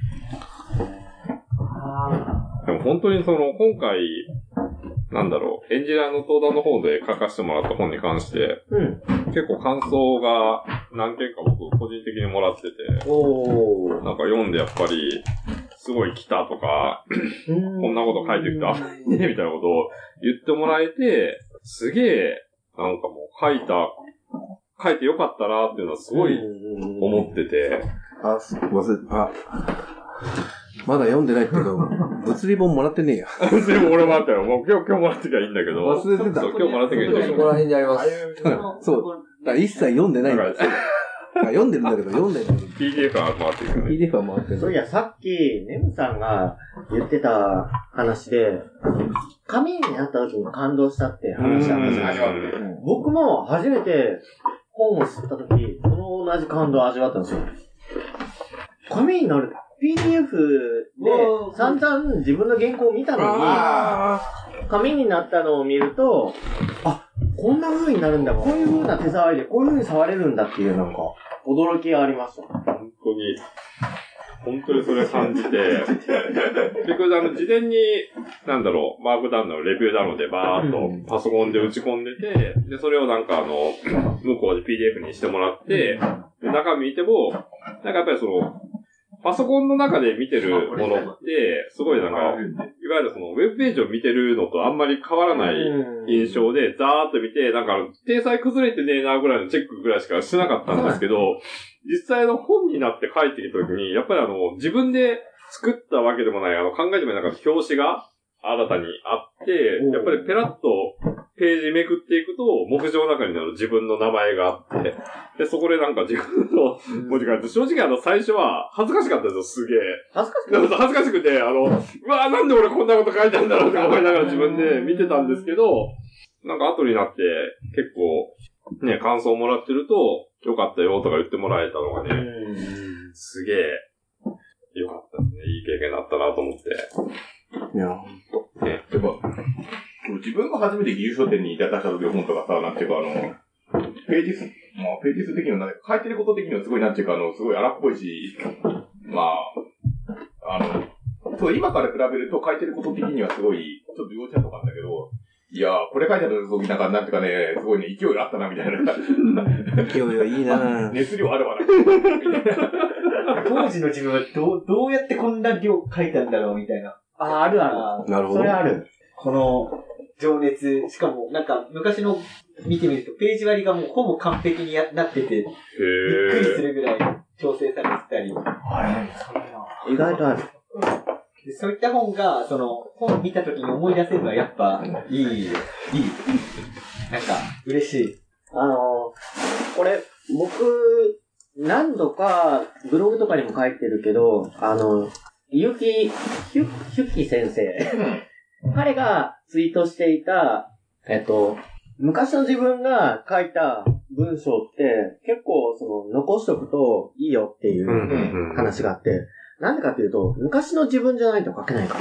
でも本当にその、今回、なんだろう、エンジニアの登壇の方で書かせてもらった本に関して、うん、結構感想が何件か僕個人的にもらってて、おなんか読んでやっぱり、すごい来たとか、こんなこと書いてきた、みたいなことを言ってもらえて、すげえ、なんかもう書いた、書いてよかったなっていうのはすごい思ってて。 あ、忘れ、あ、まだ読んでないっていうか、物理本もらってねえや。 物理本俺もらったよ。もう今日、今日もらってきゃいいんだけど。 忘れてた。 今日もらってきゃいいんだけど。 そこら辺にあります。 そう。だから一切読んでないんだよ。読んでるんだけど、読んでる。 ピーディーエフ は回ってる、ね。 ピーディーエフ は回ってる。 そういや、さっき、ネムさんが言ってた話で、紙になった時に感動したって話あったじゃないですか。僕も初めて本を吸った時、その同じ感動を味わったんですよ。紙になる。ピーディーエフ で散々自分の原稿を見たのに、紙になったのを見ると、あ、こんな風になるんだ、こういう風な手触りでこういう風に触れるんだっていうなんか、驚きがありました。 本当に、本当にそれ感じて、結局あの、事前に、なんだろう、マークダウンのレビューなのでバーっとパソコンで打ち込んでて、で、それをなんかあの、向こうで ピーディーエフ にしてもらって、で中身見ても、なんかやっぱりその、パソコンの中で見てるものって、すごいなんか、いわゆるその、ウェブページを見てるのとあんまり変わらない印象で、ザーっと見て、なんか、体裁崩れてねえなぐらいのチェックぐらいしかしてなかったんですけど、実際の本になって書いてきた時に、やっぱりあの、自分で作ったわけでもない、あの、考えてもなかった表紙が新たにあって、やっぱりペラッとページめくっていくと、目次の中になる自分の名前があって、で、そこでなんか自分の文字があって、正直あの、最初は恥ずかしかったんですよ、すげえ。 恥ずかしかった恥ずかしくて、あの、うわぁ、なんで俺こんなこと書いたんだろうって思いながら自分で見てたんですけど、なんか後になって結構、ね、感想をもらってると、よかったよとか言ってもらえたのがね、すげえ、よかったですね。いい経験だったなと思って。 いや、ほんと。 ね、やっぱ、自分が初めて技術書店に出した時の本とかさ、なんていうかあの、ページ数、まあページ数的にはなんか書いてること的にはすごいなんていうかあの、すごい荒っぽいし、まあ、あの、そう、今から比べると書いてること的にはすごい、ちょっと描写とかあったけど、いやー、これ書いてあると、なんか、なんていうかね、すごいね、勢いがあったな、みたいな。 勢いはいいな熱量あるわな。 当時の自分はどう、どうやってこんな量書いたんだろう、みたいな。 あ、あるある。 なるほど。 それある。 この、情熱、しかも、なんか、昔の見てみると、ページ割りがもうほぼ完璧にやなってて、びっくりするぐらい調整されてたり。 あれ、それな。 意外とある。 でそういった本が、その、本見たときに思い出せるのはやっぱ、いい、いい。なんか、嬉しい。 あの、これ、僕、何度か、ブログとかにも書いてるけど、あの、ゆき、ひゅ、ひゅき先生。彼がツイートしていた、えっと、昔の自分が書いた文章って結構その残しとくといいよっていう話があって、なんでかっていうと、昔の自分じゃないと書けないから。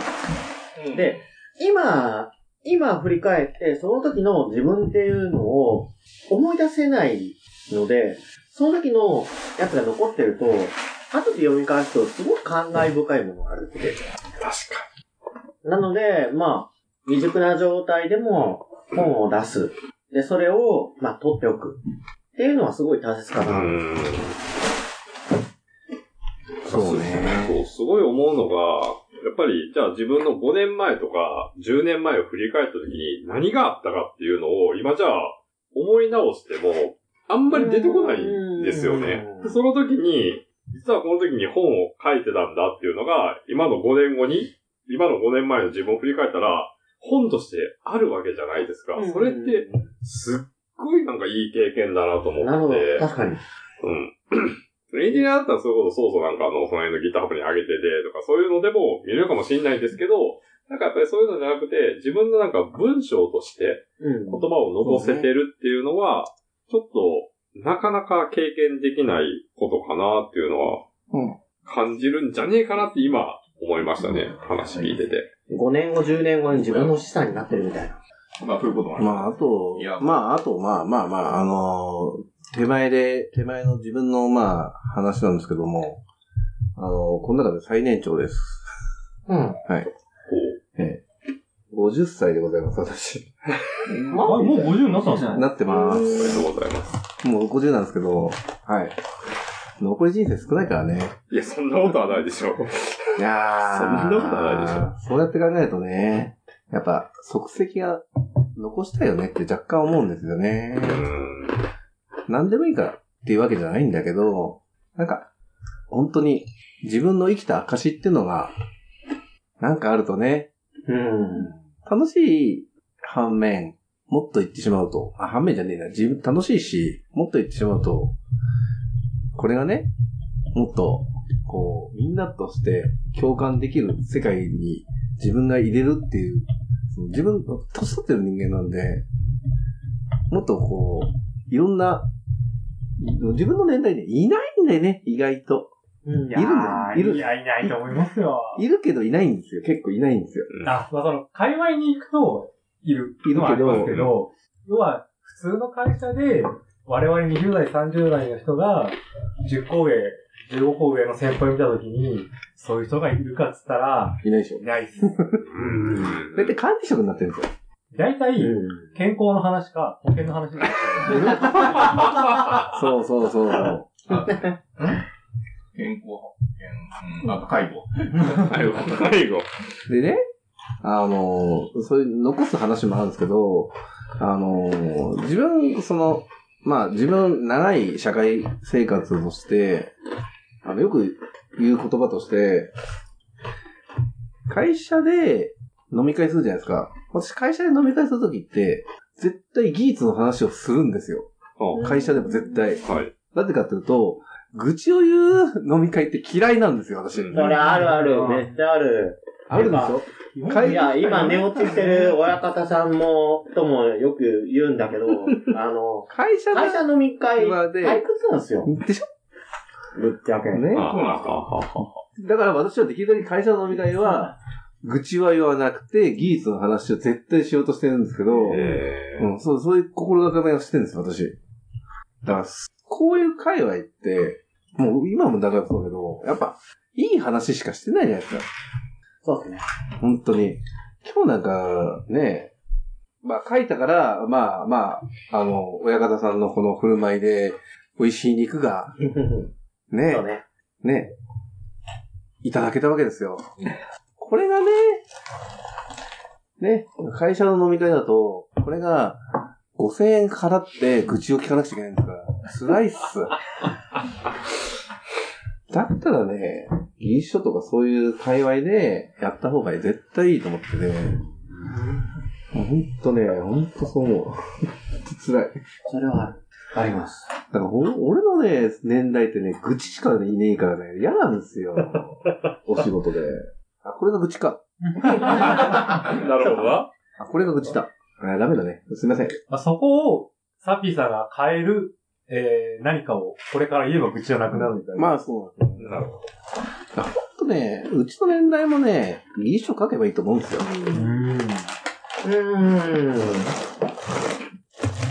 で、今、今振り返ってその時の自分っていうのを思い出せないので、その時のやつが残ってると、 後で読み返すと、すごく感慨深いものがあるって。 確かに。なので、まあ、未熟な状態でも本を出す。で、それを、まあ、取っておく。っていうのはすごい大切かな。うん。 そうね。そう、すごい思うのが、やっぱり、じゃあ自分のごねんまえとかじゅうねんまえを振り返った時に何があったかっていうのを今じゃあ思い直してもあんまり出てこないんですよね。でその時に、実はこの時に本を書いてたんだっていうのが今のごねんごに、今のごねんまえの自分を振り返ったら本としてあるわけじゃないですか。それってすっごいなんかいい経験だなと思って。なるほど。 確かに。 うん。エンジニアだったらそういうことそうそうなんかあの、その辺のギターハブに上げててとかそういうのでも見れるかもしれないですけど、なんかやっぱりそういうのじゃなくて、自分のなんか文章として言葉を残せてるっていうのは、ちょっとなかなか経験できないことかなっていうのは、感じるんじゃねえかなって今思いましたね。話聞いてて。 ごねんご、じゅうねんごに自分の資産になってるみたいな。 まあそういうこともある。 まああと、まああと、まあまあまあ、あのー、手前で、手前の自分のまあ話なんですけども、あのー、この中で最年長です。 うん。 はい。ええ。ごじゅっさいでございます、私。 まあ、もうごじゅうになったんですか？ なってます。 おめでとうございます。 もうごじゅうなんですけど、はい。残り人生少ないからね。 いや、そんなことはないでしょう。 いやー。 そんなことはないでしょう。 そうやって考えるとね、やっぱ、足跡が残したいよねって若干思うんですよね。うん。何でもいいからっていうわけじゃないんだけど、なんか、本当に自分の生きた証っていうのが、なんかあるとね、うん。楽しい反面、もっと言ってしまうと、あ、反面じゃねえな、自分楽しいし、もっと言ってしまうと、これがね、もっと、こう、みんなとして共感できる世界に自分が入れるっていう、その自分、年取ってる人間なんで、もっとこう、いろんな、自分の年代にいないんだよね、意外と。 いるんだよ。いる。いや、いないと思いますよ。 いるけどいないんですよ。結構いないんですよ。 あ、まあ、その、界隈に行くと、いる。いるけど。ますけど、要は、普通の会社で、我々にじゅう代、さんじゅう代の人が、じゅっこ上、じゅうごこ上の先輩を見たときに、そういう人がいるかっつったら、 いないでしょ。 いないです。 だいたい管理職になってるんですよ。 だいたい、健康の話か、保険の話になってる。 そうそうそう。 健康保険、うん、あと介護。 介護。介護。 でね、あの、そういう残す話もあるんですけど、あの、自分、その、まあ自分長い社会生活として、あの、よく言う言葉として、会社で飲み会するじゃないですか。私会社で飲み会するときって、絶対技術の話をするんですよ。会社でも絶対。はい。なぜかというと、愚痴を言う飲み会って嫌いなんですよ、私。それあるある、めっちゃある。 あるでしょ？ いや、今寝落ちしてる親方さんも、ともよく言うんだけど、あの、 会社会社飲み会、退屈なんですよ。 でしょ？ ぶっちゃけ。 ね。だから私はできるだけ会社の飲み会は、愚痴は言わなくて、技術の話を絶対しようとしてるんですけど、うん、そう、そういう心がけをしてるんですよ、私。だから、こういう界隈って、もう今もだからそうだけど、やっぱ、いい話しかしてないじゃないですか。 そうですね。 本当に。今日なんか、ね、まあ書いたから、まあまあ、あの、親方さんのこの振る舞いで、美味しい肉が、ね、 そうね。 ね、いただけたわけですよ。これがね、ね、会社の飲み会だと、これがごせんえん払って愚痴を聞かなくちゃいけないんですから、辛いっす。だったらね、技術書とかそういう界隈でやった方が絶対いいと思ってね。ほんとね、ほんとそう思う。辛い。 それはあります。 だから俺のね、年代ってね、愚痴しかね、いねえからね、嫌なんですよ。お仕事で。あ、これが愚痴か。 なるほどな。 あ、これが愚痴だ。あ、ダメだね。すいません。 まあ、そこを、サッピーさんが変える、えー、何かを、これから言えば愚痴はなくなるみたいな。 まあ、そうなんですよ。なるほど。ほんとね、うちの年代もね、技術書書けばいいと思うんですよ。うーん。うーん。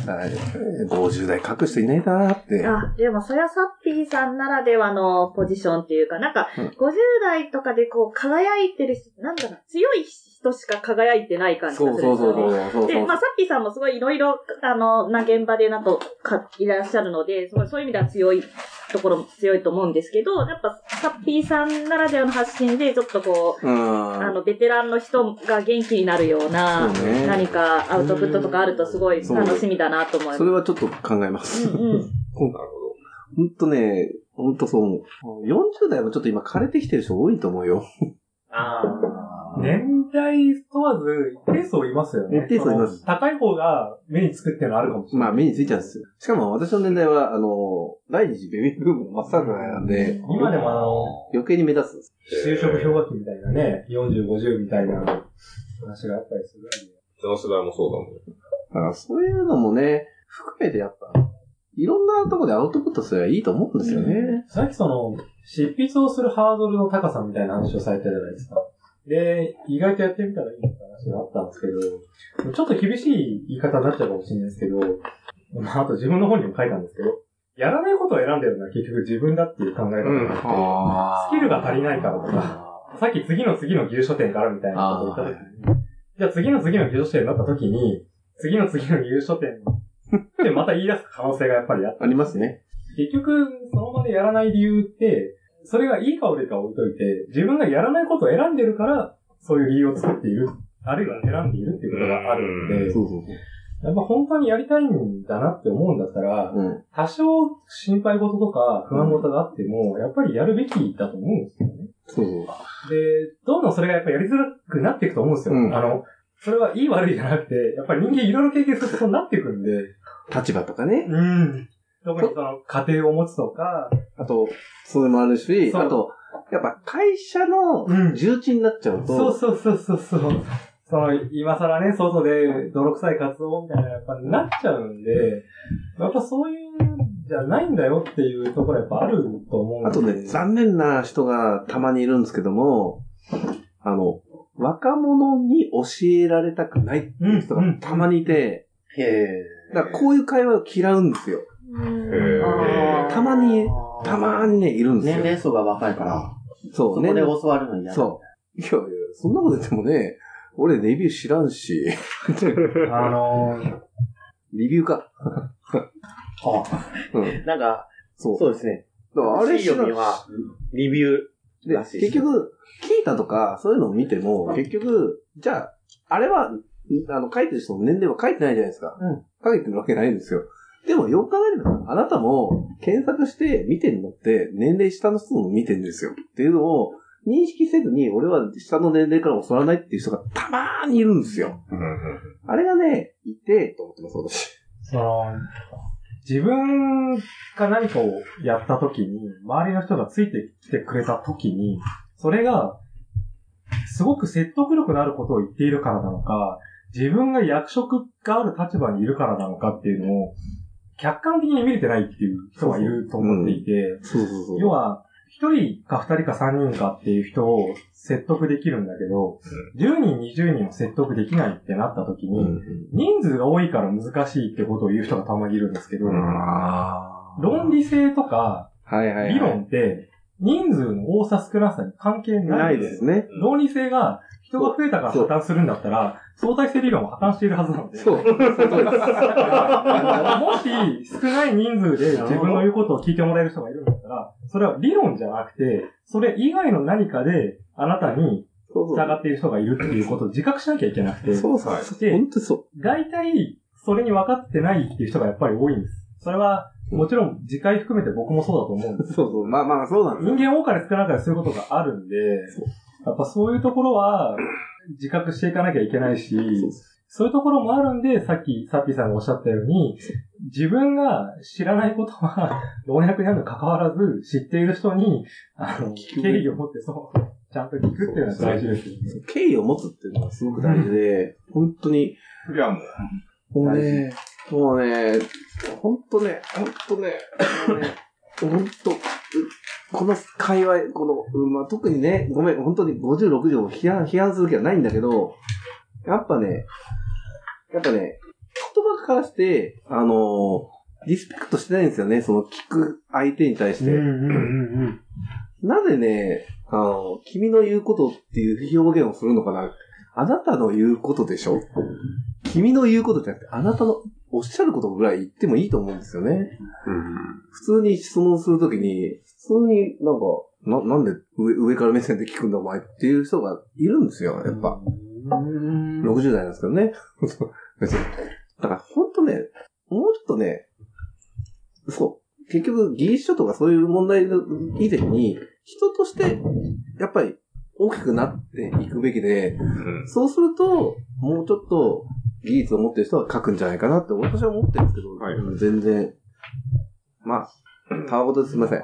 ごじゅう代書く人いないなーって。 あ、でもそれはサッピーさんならではのポジションっていうか、なんか、ごじゅう代とかでこう輝いてる人、なんだろう、強い人しか輝いてない感じがするんですよね。そうそうそうそう。で、まあサッピーさんもすごいいろいろ、あの、な現場でなんとかいらっしゃるので、そういう意味では強いところも強いと思うんですけど、やっぱサッピーさんならではの発信で、ちょっとこう、あの、ベテランの人が元気になるような、ね、何かアウトプットとかあるとすごい楽しみだなと思います。 それはちょっと考えます。うんうん。なるほど。ほんとね、ほんとそう。よんじゅう代もちょっと今枯れてきてる人多いと思うよ。ああ。年代問わず、一定数いますよね。 一定数います。 高い方が目につくっていうのはあるかもしれない。 まあ目についちゃうんですよ。しかも私の年代は、あの、第二次ベビーブームの真っ盛りなんで、 今でもあの、 余計に目立つんです。 就職氷河期みたいなね、よんじゅう、ごじゅうみたいな話があったりするんで。 その世代もそうだもん。 だからそういうのもね、含めてやっぱ、いろんなところでアウトプットすればいいと思うんですよね。うん、 さっきその、執筆をするハードルの高さみたいな話をされたじゃないですか。で、意外とやってみたらいいって話があったんですけど、ちょっと厳しい言い方になっちゃうかもしれないですけど、まあ、あと自分の本にも書いたんですけど、やらないことを選んでるのは結局自分だっていう考え方があって、うん、スキルが足りないからとか、さっき次の次の技術書店からみたいなことを言った時に、じゃあ次の次の技術書店になった時に、次の次の技術書店ってまた言い出す可能性がやっぱりあって。 ありますね。 結局、その場でやらない理由って、それがいいか悪いか置いといて、自分がやらないことを選んでるから、そういう理由を作っている、あるいは選んでいるっていうことがあるんで、そうそうそう。やっぱ本当にやりたいんだなって思うんだったら、うん、多少心配事とか不安事があっても、やっぱりやるべきだと思うんですよね。 そうそう。 で、どんどんそれがやっぱりやりづらくなっていくと思うんですよ。うん、あの、それはいい悪いじゃなくて、やっぱり人間いろいろ経験するとそうなっていくんで。 立場とかね。 うん。特にその家庭を持つとか。 あと、それもあるし、あと、やっぱ会社の重鎮になっちゃうと。 うん、そうそうそうそうそう。その、今更ね、外で泥臭い活動みたいなやっぱなっちゃうんで、やっぱそういうんじゃないんだよっていうところやっぱあると思うんで。 あとね、残念な人がたまにいるんですけども、あの、若者に教えられたくないっていう人がたまにいて、うんうん、へー。だからこういう会話を嫌うんですよ。へー。たまに、たまにね、いるんですよ。 年齢層が若いから。 そう、 そこで教わるのに嫌だ。 そう。いやいや、そんなこと言ってもね、俺レビュー知らんし。 あのー、 レビューか。 あうん、なんか、そう。そうですね。だからあれ読みは、レビューらしい。 結局、聞いたとか、そういうのを見ても、結局、じゃあ、あれは、あの、書いてる人の年齢は書いてないじゃないですか。うん。書いてるわけないんですよ。でも、よく考えれば、あなたも、検索して見てるのって、年齢下の人も見てるんですよ。っていうのを、認識せずに、俺は下の年齢から教わらないっていう人がたまーにいるんですよ。あれがね、いて、と思ってます、私。 その、自分が何かをやった時に、周りの人がついてきてくれた時に、それが、すごく説得力のあることを言っているからなのか、自分が役職がある立場にいるからなのかっていうのを、客観的に見れてないっていう人がいると思っていて、要は、一人か二人か三人かっていう人を説得できるんだけど、じゅうにん、にじゅうにんを説得できないってなった時に、人数が多いから難しいってことを言う人がたまにいるんですけど、論理性とか、理論って、人数の多さ少なさに関係ないんです。 ないですね。 論理性が人が増えたから破綻するんだったら、相対性理論は破綻しているはずなので。そう。そうもし少ない人数で自分の言うことを聞いてもらえる人がいるんだったら、それは理論じゃなくて、それ以外の何かであなたに従っている人がいるっていうことを自覚しなきゃいけなくて。 そうそう。本当そう。 大体、それに分かってないっていう人がやっぱり多いんです。それは、もちろん、次回含めて僕もそうだと思うんです。 そうそう。まあまあ、そうなんです。 人間多かれ少なかれそういうことがあるんで、やっぱそういうところは、自覚していかなきゃいけないし、そういうところもあるんで、さっき、サッピーさんがおっしゃったように、自分が知らないことは、老若にあるに関わらず、知っている人に、あの、敬意を持って、そう、ちゃんと聞くっていうのは大事ですよね。 敬意を持つっていうのはすごく大事で、本当に、 それはもう、 もうね、もうね、本当ね、本当ね、本当、この界隈、この、まあ、特にね、ごめん、本当にごじゅう、ろくじゅうを批判、批判する気はないんだけど、やっぱね、やっぱね、言葉からして、あの、リスペクトしてないんですよね、その聞く相手に対して。うんうんうんうん、なぜね、あの、君の言うことっていう表現をするのかな。あなたの言うことでしょ？君の言うことじゃなくて、あなたのおっしゃることぐらい言ってもいいと思うんですよね。うん、普通に質問するときに、普通になんか、な、なんで上、上から目線で聞くんだお前っていう人がいるんですよ、やっぱ。ろくじゅう代なんですけどね。別に。だからほんとね、もうちょっとね、そう。結局、技術書とかそういう問題の以前に、人として、やっぱり大きくなっていくべきで、うん、そうすると、もうちょっと技術を持ってる人は書くんじゃないかなって私は思ってるんですけど、はい、全然、まあ、たわごとですいません。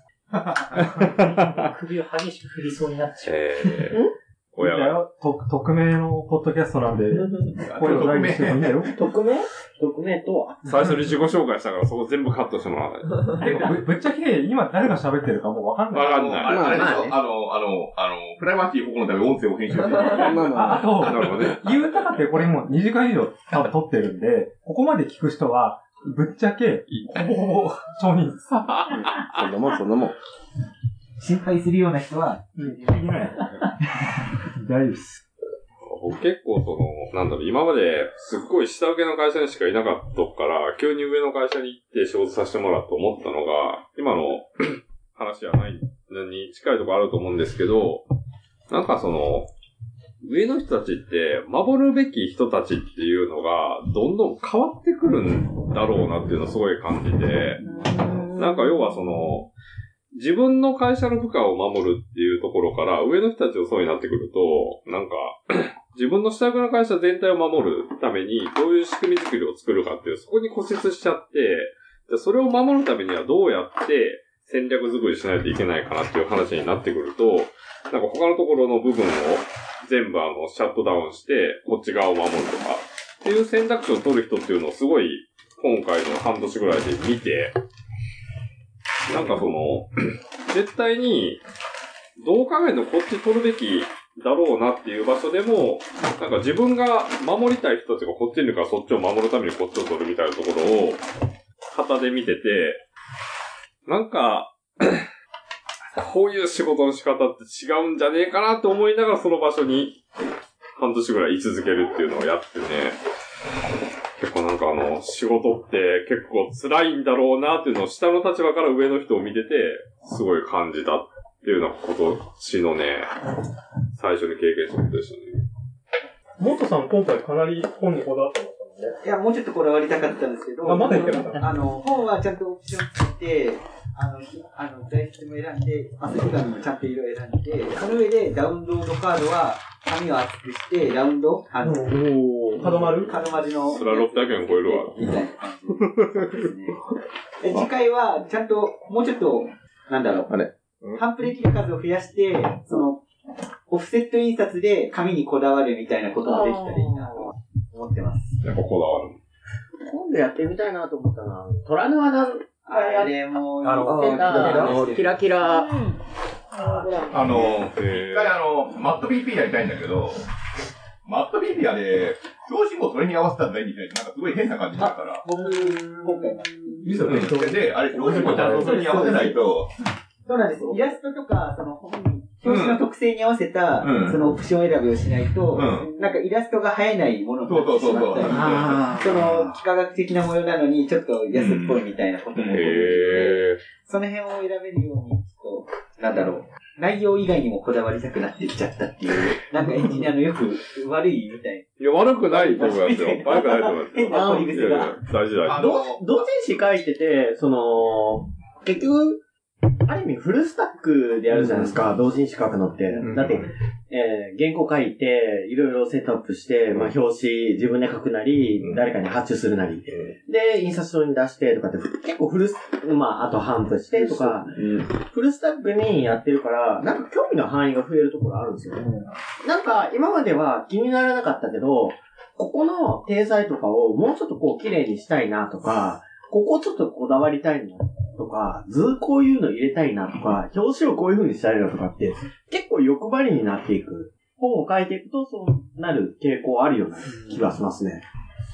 首を激しく振りそうになっちゃう。えー親が。匿名のポッドキャストなんで、声を大にしてもいいんだよ。 匿名匿名とは最初に自己紹介したからそこ全部カットしてもらわない。 ぶ, ぶっちゃけ、今誰が喋ってるかもうわかんない。 わかんない。 あれ、あれでしょ、あの、あの、あの、プライバシー保護のため音声を編集してる。 あ, あと、なるほどね。言うたかってこれもうにじかん以上多分撮ってるんで、ここまで聞く人は、ぶっちゃけ、ほぼほぼ承認です。 そんなもん、そんなもん。 心配するような人は、 うん、いない。大丈夫です。 僕結構その、なんだろう、今まですっごい下請けの会社にしかいなかったから、急に上の会社に行って仕事させてもらうと思ったのが、今の話はないのに近いところあると思うんですけど、なんかその、上の人たちって、守るべき人たちっていうのが、どんどん変わってくるんだろうなっていうのをすごい感じて、なんか要はその、自分の会社の部下を守るっていうところから、上の人たちをそうになってくると、なんか、自分の下請けの会社全体を守るために、どういう仕組み作りを作るかっていう、そこに固執しちゃって、じゃそれを守るためにはどうやって戦略作りしないといけないかなっていう話になってくると、なんか他のところの部分を全部あの、シャットダウンして、こっち側を守るとか、っていう選択肢を取る人っていうのをすごい、今回の半年ぐらいで見て、なんかその、絶対に、どう考えてもこっち取るべきだろうなっていう場所でも、なんか自分が守りたい人たちがこっちにいるからそっちを守るためにこっちを取るみたいなところを、旗で見てて、なんか、こういう仕事の仕方って違うんじゃねえかなって思いながらその場所に半年ぐらい居続けるっていうのをやってね、結構なんかあの、仕事って結構辛いんだろうなっていうのを下の立場から上の人を見てて、すごい感じたっていうような今年のね、最初に経験したことでしたね。 モトさん今回かなり本にこだわってましたもんね。 いや、もうちょっとこだわりたかったんですけど、 あ、まだ言ってなかった。 あの、本はちゃんとオプションつけて、あの、あの、材質も選んで、アセリ紙もちゃんと色選んで、その上でダウンロードカードは、紙を厚くして、ラウンドあの、 おー、角丸角丸の。 それはろっぴゃくえん超えるわ。 みたいな感じ。そうですね。で、次回は、ちゃんと、もうちょっと、なんだろう。 あれハンプレキの数を増やして、その、オフセット印刷で紙にこだわるみたいなことができたらいいなと思ってます。 やっぱこだわる。 今度やってみたいなと思ったな。虎の穴、 あれもう、 あの、キラキラ。 あの、一回あの、マット ビーピー やりたいんだけど、マット ビーピー あれ、表紙もそれに合わせたらいいみたいな、なんかすごい変な感じになるから。 僕、今回は。 ミスのね、で、あれ、表紙もちゃんとそれに合わせないと。 そうなんです。イラストとか、その本に、表紙の特性に合わせた、うん、そのオプション選びをしないと、うん、なんかイラストが映えないものになってしまったり、その、幾何学的な模様なのに、ちょっと安っぽいみたいなことも起こるので、その辺を選べるように、ちょっと、なんだろう、内容以外にもこだわりたくなってきちゃったっていう、なんかエンジニアのよく悪いみたい。 いや、悪くないと思いますよ。悪くないと思いますよ。 変なポリ癖が。 大事大事。 同人誌書いてて、その、結局、ある意味フルスタックでやるじゃないですか、うん、同人誌書くのって。うん、だって、えー、原稿書いて、いろいろセットアップして、まあ、表紙自分で書くなり、うん、誰かに発注するなり、うん、で、印刷所に出してとかって、結構フルス、まあ、あと頒布してとか、うん、フルスタックにやってるから、なんか興味の範囲が増えるところあるんですよね。うん、なんか、今までは気にならなかったけど、ここの体裁とかをもうちょっとこう綺麗にしたいなとか、ここちょっとこだわりたいなとか、図こういうの入れたいなとか、表紙をこういう風にしたいなとかって、結構欲張りになっていく。本を書いていくとそうなる傾向あるような気がしますね。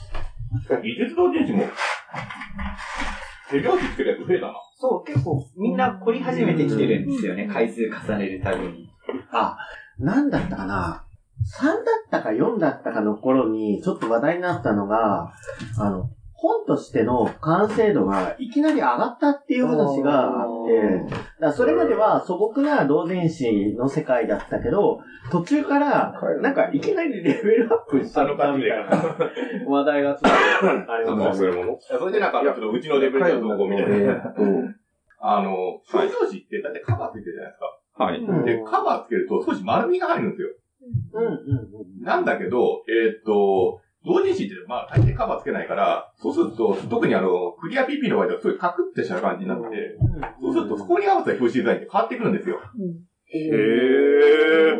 技術同人誌も、手拍子つけるやつ増えたな。 そう、結構みんな凝り始めてきてるんですよね。回数重ねるたびに。 あ、なんだったかな。さんだったかよんだったかの頃にちょっと話題になったのが、あの、本としての完成度がいきなり上がったっていう話があって、だからそれまでは素朴な同人誌の世界だったけど、途中からなんかいきなりレベルアップしたのかみたいな話題がちょっとありましたね。 それでなんか、ちょっとうちのレベルだとどうみたいな。あの、商標誌ってだってカバーついてるじゃないですか。はい。で、カバーつけると少し丸みが入るんですよ。うんうんうん。なんだけど、えーっと、同人誌って、まあ、大抵カバーつけないから、そうすると、特にあの、クリア ピーピー の場合はすごいカクってした感じになって、そうすると、そこに合わせた表紙デザインって変わってくるんですよ。へぇー。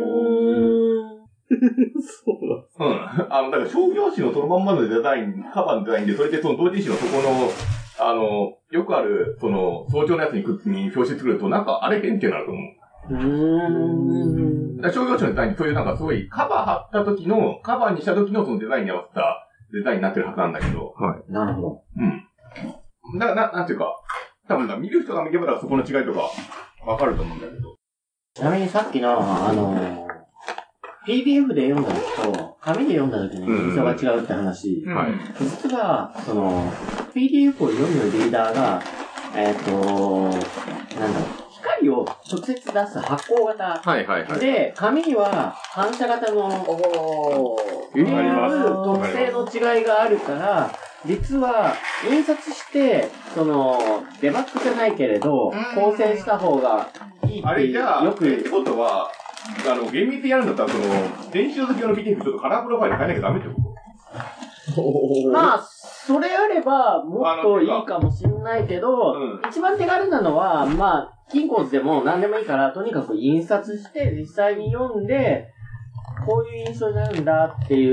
そうだ。うん。あの、だから商標誌のそのまんまのデザイン、カバーのデザインで、それでその同人誌のそこの、あの、よくある、その、早朝のやつにくに表紙作ると、なんか、あれ変形になると思う。うーん。商業地のデザインってそういうなんかすごいカバー貼った時の、カバーにした時のそのデザインに合わせたデザインになってるはずなんだけど。 はい。なるほど。 うん。だから、な、なんていうか、多分見る人が見ればそこの違いとかわかると思うんだけど。 ちなみにさっきの、あの、ピーディーエフ で読んだ時と、紙で読んだ時に印象が違うって話。うん、はい。実は、その、ピーディーエフ を読むリーダーが、えっと、なんだろう。光を直接出す発光型。はいはいはい。で、紙には反射型の、っていう特性の違いがあるから、実は印刷して、その、デバッグじゃないけれど、構成した方がいいって。 あれじゃあ、よくってことは、あの、厳密にやるんだったら、その、電子書籍用の ピーディーエフ ちょっとカラープロファイル変えなきゃダメってことまあ、それあれば、もっといいかもしんないけど、うん、一番手軽なのは、まあ、キンコーズでも何でもいいから、とにかく印刷して、実際に読んで、こういう印象になるんだっていう、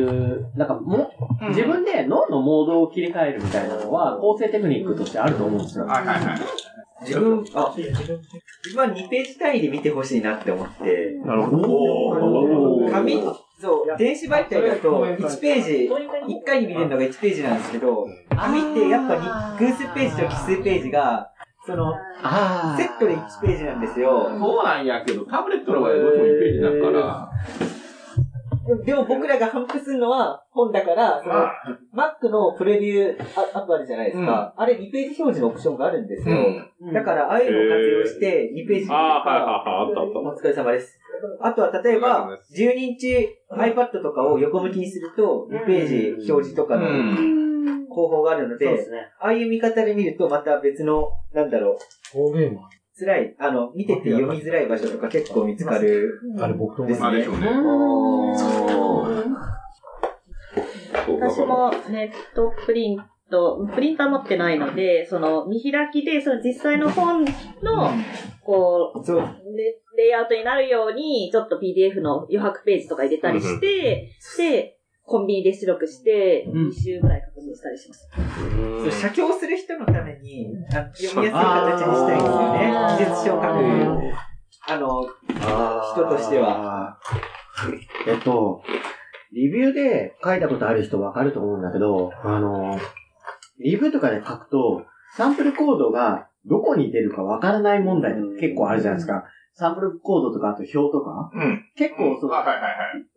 なんかも、うん、自分で脳のモードを切り替えるみたいなのは、構成テクニックとしてあると思うんですよ。はいはいはい。 自分、あ、自分はにページ単位で見てほしいなって思って。なるほど。紙、そう、電子媒体だといちページ、いっかいに見れるのがいちページなんですけど、紙ってやっぱに偶数ページと奇数ページが、その、セットでいちページなんですよ。 そうなんやけど、タブレットの場合はどうしてもいちページになるから。 でも僕らが反復するのは本だから、その、Mac のプレビューアップあるじゃないですか。うん、あれにページ表示のオプションがあるんですよ。うん、だから、ああいうのを活用してにページとか、お疲れ様です。あとは例えば、じゅうにインチ iPad とかを横向きにすると、にページ表示とかの方法があるので、うんね、ああいう見方で見るとまた別の、なんだろう。方言は辛い、あの、見てて読みづらい場所とか結構見つかる。あれ僕とですね。あれでしょうね。 私もネットプリント、プリンター持ってないので、その見開きで、その実際の本の、こう、レイアウトになるように、ちょっと ピーディーエフ の余白ページとか入れたりして、で、コンビニで出力して、に週ぐらい確認したりします。 そう、写経する人のために、読みやすい形にしたいんですよね。技術書を書く、あの、人としては。 えっと、リビューで書いたことある人わかると思うんだけど、あの、リビューとかで書くと、サンプルコードがどこに出るかわからない問題って結構あるじゃないですか。サンプルコードとか、あと表とか。うん。結構、その、はいはいはい。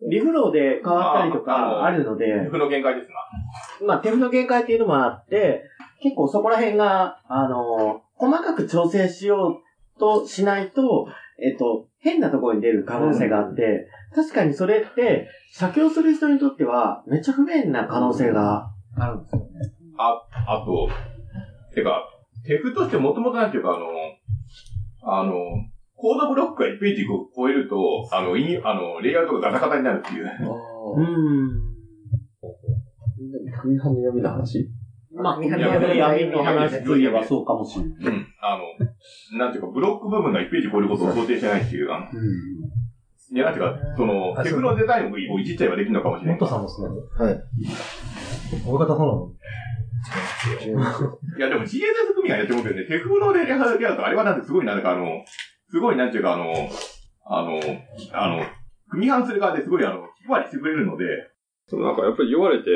リフローで変わったりとかあるので。 手符の限界ですな。まあ、手符の限界っていうのもあって、結構そこら辺が、あの、細かく調整しようとしないと、えっと、変なところに出る可能性があって、うん、確かにそれって、写経する人にとっては、めっちゃ不便な可能性があるんですよね。 あ、あと、てか、手符としてもともとなんていうか、あの、あの、コードブロックがいちページを超えると、あの、イン、あの、レイアウトがガタガタになるっていう。ああ。うん。 組版の闇の話まあ、組版の闇の話といえばそうかもしれない。 うん。あの、なんていうか、ブロック部分がいちページ超えることを想定してないっていう、あの、うん。いや、なんていうか、その、テクノデザインをいじっちゃえばできるのかもしれない。 もっとさんもそうなのはい。大方そうなのいや、でも ジーエスエス 組がやってもけどね、テクノでやると、あれはなんてすごいなんかあの、すごいなんていうかあの、あの、あの、組版する側ですごいあの、気配りしてくれるので。 そう、なんかやっぱり言われて、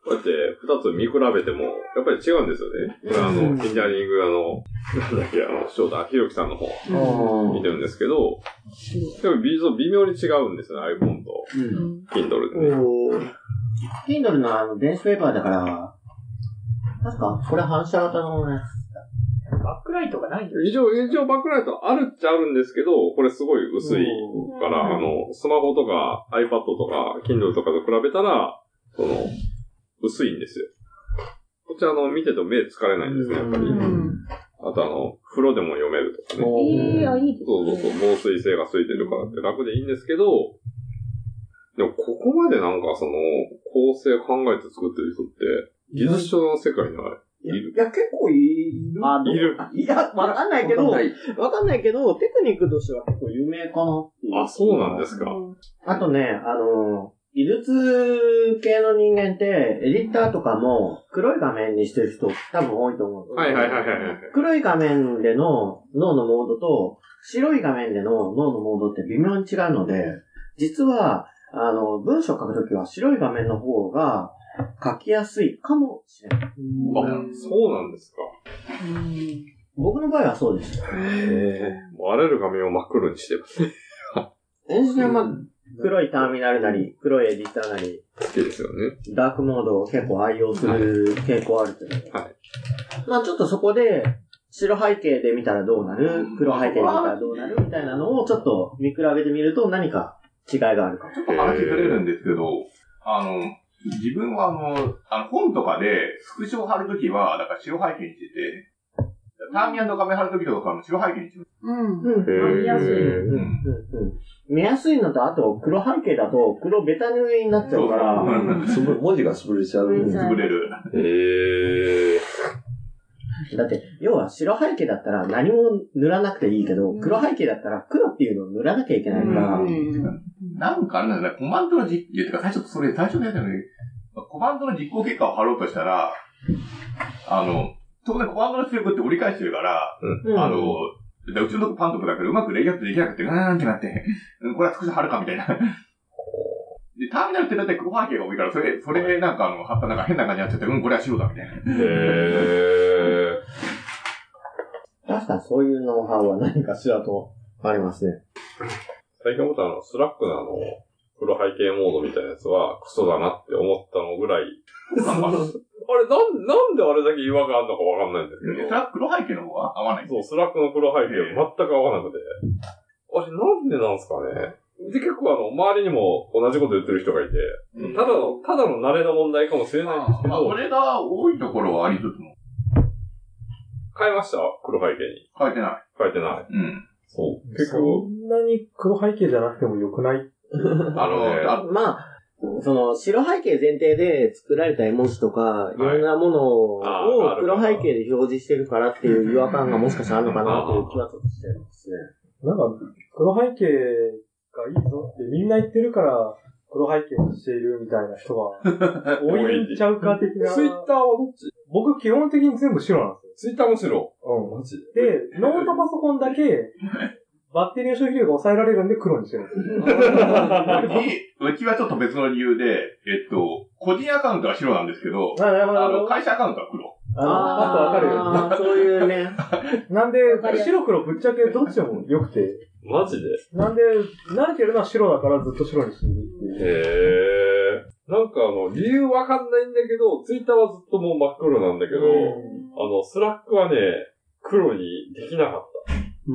こうやって二つ見比べても、やっぱり違うんですよね。これあの、エンジニアリング、あの、なんだっけ、あの、翔太ひろきさんの方、見てるんですけど、でも微妙に違うんですよね、iPhone と、Kindle でね。 Kindle のあの、電子ペーパーだから、確か、これ反射型のね。 バックライトがないんだよ。 一応、一応バックライトあるっちゃあるんですけど、これすごい薄いから、あの、スマホとか iPad とか Kindle とかと比べたら、その、薄いんですよ。こっちあの、見てても目疲れないんですね、やっぱり。あとあの、風呂でも読めるとかね。 ええー、あ、いいですね。 そうそうそう、防水性がついてるからって楽でいいんですけど、でもここまでなんかその、構成考えて作ってる人って、技術書の世界にはいる。 いや、結構いる。あ、 いる。 いや、わかんないけど、わかんないけど、テクニックとしては結構有名かなっていう。 あ、そうなんですか。 あとね、あの、技術系の人間って、エディターとかも黒い画面にしてる人多分多いと思う。 はいはいはいはい。 黒い画面での脳のモードと、白い画面での脳のモードって微妙に違うので、実は、あの、文章を書くときは白い画面の方が書きやすいかもしれない。あ、 そうなんですか。 僕の場合はそうです。 へぇー。もうあらゆる画面を真っ黒にしてますね。 エンジニアは黒いターミナルなり、黒いエディターなり、 好きですよね。 ダークモードを結構愛用する傾向あるけど、はい。まあちょっとそこで、白背景で見たらどうなる、黒背景で見たらどうなるみたいなのをちょっと見比べてみると何か違いがあるかも。 ちょっと話ずれるんですけど、あの、自分はあの、あの本とかでスクショを貼るときは、だから白背景にしてて、ターミナルの画面貼るときとかの白背景にしてる。 うん。うん。見やすい。うん。 うん。見やすいのと、あと黒背景だと黒ベタ塗りになっちゃうから、 文字が潰れちゃう。 潰れる。 へー。 だって、要は白背景だったら何も塗らなくていいけど、黒背景だったら黒っていうのを塗らなきゃいけないから。 なんかあれなんだね、コマンドの実、いや、てか最初それ、最初のやつだよね。コマンドの実行結果を貼ろうとしたら、あの、当然コマンドの出力って折り返してるから、うん、あの、うちのとこパントプだけどうまくレイアウトできなくて、うーんってなって、これは少し貼るかみたいな。で、ターミナルってだいたい黒背景が多いから、それ、それなんかあの、貼ったなんか変な感じになっちゃって、うん、これは白だみたいな。へー。確かにそういうノウハウは何かしらとありますね。 最近思ったあの、スラックのあの、黒背景モードみたいなやつはクソだなって思ったのぐらい。あれ、なん、なんであれだけ違和感あるのかわかんないんですけど。 スラック黒背景の方は合わない？ そう、スラックの黒背景全く合わなくて。あれ、なんでなんすかね。で、結構あの、周りにも同じこと言ってる人がいて、うん、ただの、ただの慣れの問題かもしれないんですけど。 まあ、これが多いところはありつつも。 変えました黒背景に。 変えてない。 変えてない。 うん。 そう。 結構。そんなに黒背景じゃなくても良くないあの、ね、あまあ、その、白背景前提で作られた絵文字とか、いろんなものを黒背景で表示してるからっていう違和感がもしかしたらあるのかなっていう気はちょっとしてますね。 なんか、黒背景がいいぞってみんな言ってるから黒背景にしているみたいな人が多いんちゃうか的な。 ツイッターはどっち？ 僕基本的に全部白なんですよ。ツイッターも白？ うん。マジで。で、ノートパソコンだけ、バッテリーの消費量が抑えられるんで黒にしてるんですよ。 うちはちょっと別の理由で、えっと、個人アカウントは白なんですけど、 あ、なるほど。 あの、会社アカウントは黒。 あの、あとわかるよ。 あそういうね。 なんで、白黒ぶっちゃけどっちでも良くて。 マジで？ なんで、慣れてるのは白だからずっと白にしてるっていう。 へー。なんかあの、理由わかんないんだけど、ツイッターはずっともう真っ黒なんだけど、あの、スラックはね、黒にできなかった。うん。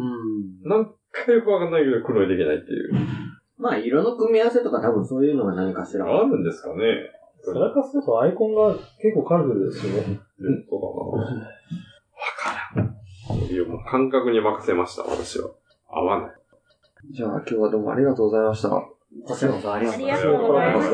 なんかよくわかんないけど黒にできないっていう。 まあ、色の組み合わせとか多分そういうのが何かしら。 あるんですかね。 それかするとアイコンが結構カラフルですよね。 うん、そうかな。わからん。いや、もう感覚に任せました、私は。合わない。 じゃあ、今日はどうもありがとうございました。 こちらこそありがとうございました。 ありがとうございました。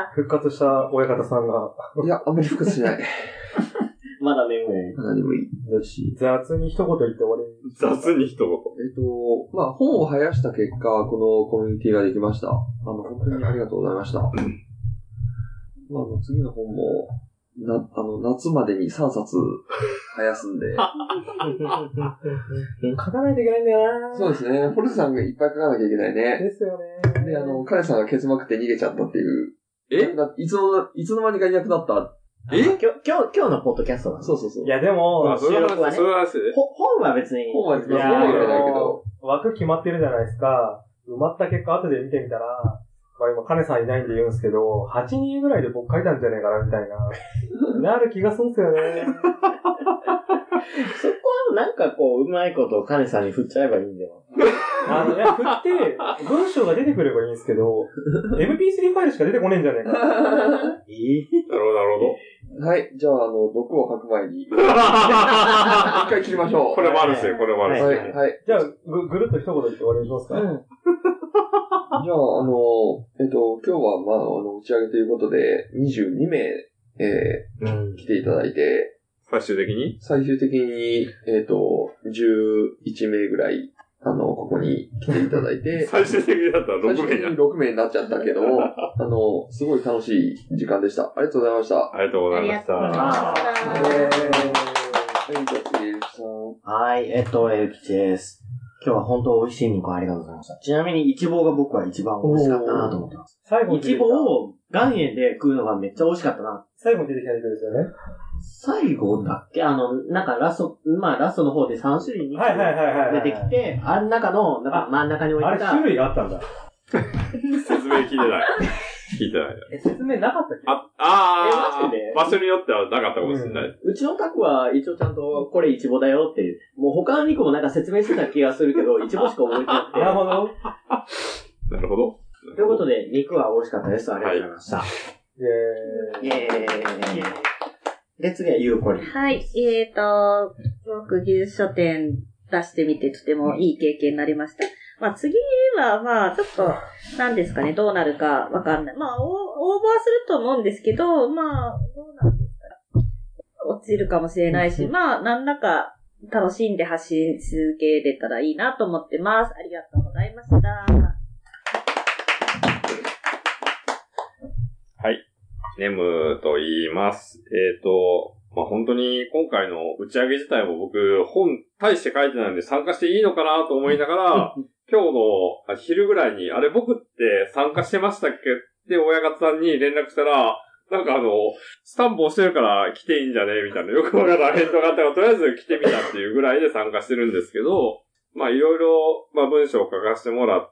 復活した親方さんが。 いや、あんまり復活しない。 まだ眠い。 まだ眠い。だし。 雑に一言言って終わり。 雑に一言。 えっと、まあ、本を生やした結果、このコミュニティができました。あの、本当にありがとうございました。まあ、あの、次の本も、な、あの、夏までにさんさつ生やすんで。 書かないといけないんだよな。 そうですね。ホルスさんがいっぱい書かなきゃいけないね。 ですよね。 で、あの、彼さんがケツまくって逃げちゃったっていうえいつの、いつの間にかいなくなった。 え今日、今日、今日のポッドキャストなんそうそうそう。 いや、でも、 収録はね。 本は別に。 本は別に。 いや、枠決まってるじゃないですか。埋まった結果、後で見てみたら、まあ今、カネさんいないんで言うんですけど、はちにんぐらいで僕書いたんじゃねえかな、みたいな。なる気がするんすよね。 そこはなんかこう、うまいことカネさんに振っちゃえばいいんだよ。 あの、いや、振って、文章が出てくればいいんですけど、エムピースリー ファイルしか出てこねえんじゃねえか。 えぇ、 なるほど、なるほど。はい。じゃあ、あの、毒を吐く前に。一回切りましょう。 これもあるんですよ、これもあるんですよ。 はい。はい。 じゃあ、ぐ、ぐるっと一言言って終わりにしますか。うん。 じゃあ、あの、えっと、今日は、まあ、あの、打ち上げということで、にじゅうにめい、えー、うん、来ていただいて、 最終的に最終的に、えっと、じゅういちめいぐらい、あの、ここに来ていただいて。 最終的にだったらろくめいになった。 ろくめいになっちゃったけど、あの、すごい楽しい時間でした。ありがとうございました。 ありがとうございました。 はい、えっと、エルキチです。今日は本当美味しい肉ありがとうございました。ちなみに、イチボが僕は一番美味しかったなと思ってます。 最後イチボを岩塩で食うのがめっちゃ美味しかったな。 最後に出てきた肉ですよね。 最後だっけあの、なんかラスト、まあラストの方でさん種類に出てきて、あの中の、なんか真ん中に置いてた。 あれ種類があったんだ。 説明聞いてない。聞いてない。 え、説明なかったっけあ、あー。え、マジで場所によってはなかったかもしれない。 うん、うちの宅は一応ちゃんと、これイチボだよっていう。もう他の肉もなんか説明してた気がするけど、イチボしか覚えてなくて。 なるほど。 なるほど。 ということで、肉は美味しかったです。ありがとうございました。はい、イェーイ。イェーイ。で、次はゆうこりん。 はい。えーと、僕、技術書店出してみてとてもいい経験になりました。まあ次は、まあちょっと、何ですかね、どうなるかわかんない。まあ応募はすると思うんですけど、まあ、どうなんですか。落ちるかもしれないし、まあ、なんだか楽しんで発信続けれたらいいなと思ってます。ありがとうございました。 はい。ネムと言います。えっと、まあ、本当に今回の打ち上げ自体も僕、本大して書いてないんで参加していいのかなと思いながら、今日の昼ぐらいに、あれ僕って参加してましたっけって親方さんに連絡したら、なんかあの、スタンプ押してるから来ていいんじゃねみたいな、よくわからん返答があったから、とりあえず来てみたっていうぐらいで参加してるんですけど、まあいろいろ、まあ文章を書かせてもらって、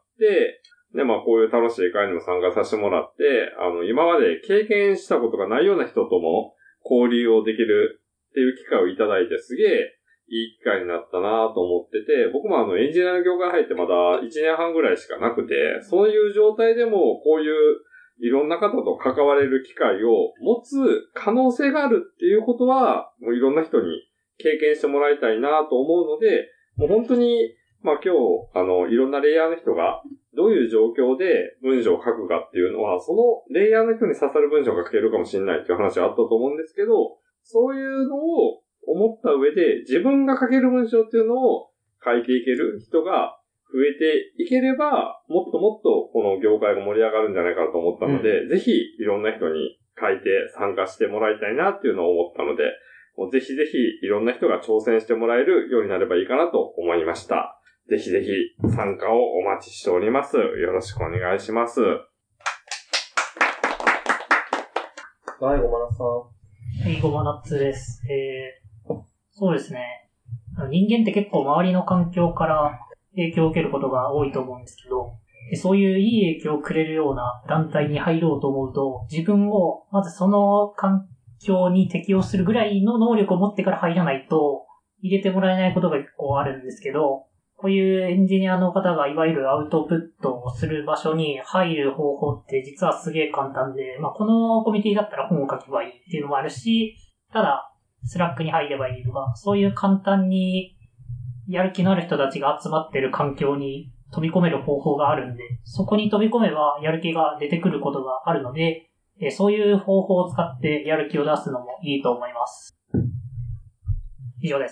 で、まあこういう楽しい会にも参加させてもらって、あの、今まで経験したことがないような人とも交流をできるっていう機会をいただいて、すげえいい機会になったなと思ってて、僕もあのエンジニアの業界入ってまだいちねんはんぐらいしかなくて、そういう状態でもこういういろんな方と関われる機会を持つ可能性があるっていうことは、もういろんな人に経験してもらいたいなと思うので、もう本当に、まあ今日、あの、いろんなレイヤーの人がどういう状況で文章を書くかっていうのは、そのレイヤーの人に刺さる文章が書けるかもしれないっていう話があったと思うんですけど、そういうのを思った上で自分が書ける文章っていうのを書いていける人が増えていければ、もっともっとこの業界が盛り上がるんじゃないかなと思ったので、うん、ぜひいろんな人に書いて参加してもらいたいなっていうのを思ったので、もうぜひぜひいろんな人が挑戦してもらえるようになればいいかなと思いました。ぜひぜひ参加をお待ちしております。よろしくお願いします。はい、 ごまなつさん。 はい、ごまなつです。えー、そうですね。人間って結構周りの環境から影響を受けることが多いと思うんですけど、そういういい影響をくれるような団体に入ろうと思うと、自分をまずその環境に適応するぐらいの能力を持ってから入らないと入れてもらえないことが結構あるんですけど、こういうエンジニアの方がいわゆるアウトプットをする場所に入る方法って実はすげえ簡単で、まあこのコミュニティだったら本を書けばいいっていうのもあるし、ただスラックに入ればいいとか、そういう簡単にやる気のある人たちが集まってる環境に飛び込める方法があるんで、そこに飛び込めばやる気が出てくることがあるので、そういう方法を使ってやる気を出すのもいいと思います。以上です。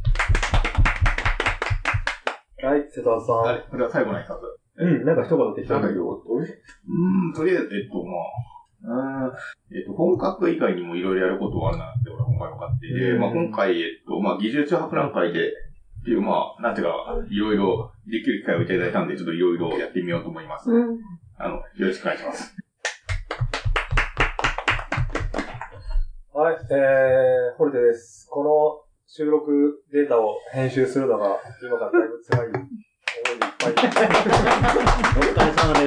はい、瀬戸さん。 はい、これは最後の挨拶。 うん、なんか一言できたんだけど。 うん、とりあえず、えっと、まあ、うん、えっと、本格以外にもいろいろやることがあるなって俺は今回分かっていて、まあ今回、えっと、まあ技術博覧会で、っていう、まあ、なんていうか、いろいろできる機会をいただいたんで、ちょっといろいろやってみようと思います。うん、あの、よろしくお願いします。 はい、えー、ホルテです。この収録データを編集するのが今からだいぶ辛い思いでいっぱいです。 お疲れ様です。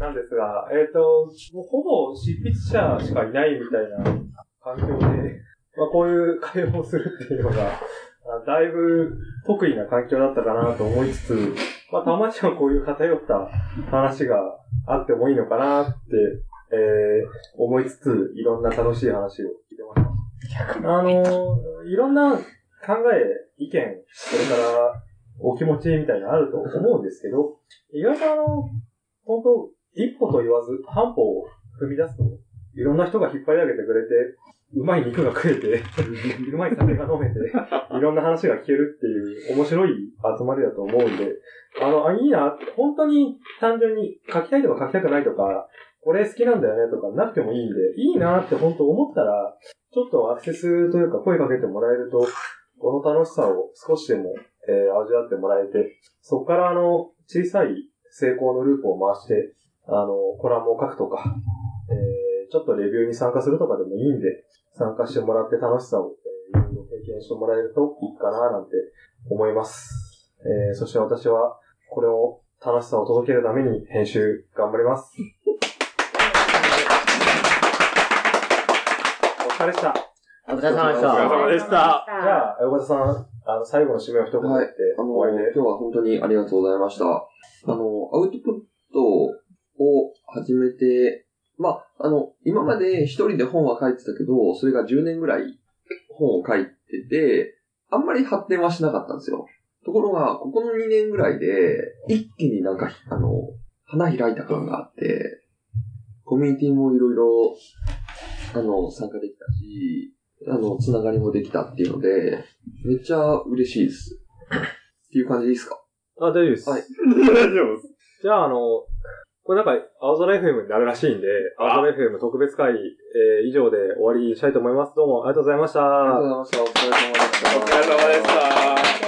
なんですが、えっ、ー、と、もうほぼ執筆者しかいないみたいな環境で、まあ、こういう会話をするっていうのが、だいぶ得意な環境だったかなと思いつつ、まあ、たまにはこういう偏った話があってもいいのかなって、えー、思いつつ、いろんな楽しい話を聞いてました。あのー、いろんな考え、意見、それからお気持ちみたいなのあると思うんですけど、意外とあの、本当一歩と言わず半歩を踏み出すと、いろんな人が引っ張り上げてくれて、うまい肉が食えて、うまい酒が飲めて、いろんな話が聞けるっていう面白い集まりだと思うんで、あの、あ、いいな、本当に単純に書きたいとか書きたくないとか、これ好きなんだよねとかなくてもいいんで、いいなって本当思ったら、ちょっとアクセスというか声かけてもらえると、この楽しさを少しでも、えー、味わってもらえて、そこからあの、小さい成功のループを回して、あの、コラムを書くとか、えー、ちょっとレビューに参加するとかでもいいんで、参加してもらって楽しさを、えー、いろいろ経験してもらえるといいかななんて思います。えー、そして私は、これを楽しさを届けるために編集頑張ります。お疲れ様でした。 お疲れ様でした。 お疲れ様でした。 じゃあ、横田さん、あの、最後の締めを一言言って終わりで、 はい、あの、今日は本当にありがとうございました。あの、アウトプットを始めて、まあ、あの、今まで一人で本は書いてたけど、それがじゅうねんぐらい本を書いてて、あんまり発展はしなかったんですよ。ところが、ここのにねんぐらいで、一気になんか、あの、花開いた感があって、コミュニティもいろいろ、あの、参加できたし、あの、つながりもできたっていうので、めっちゃ嬉しいです。っていう感じでいいですか？ あ、大丈夫です。 はい。 大丈夫です。 じゃあ、あの、これなんか、青空 エフエム になるらしいんで、青空 エフエム 特別会、えー、以上で終わりにしたいと思います。どうもありがとうございました。 ありがとうございました。お疲れ様でした。 お疲れ様でした。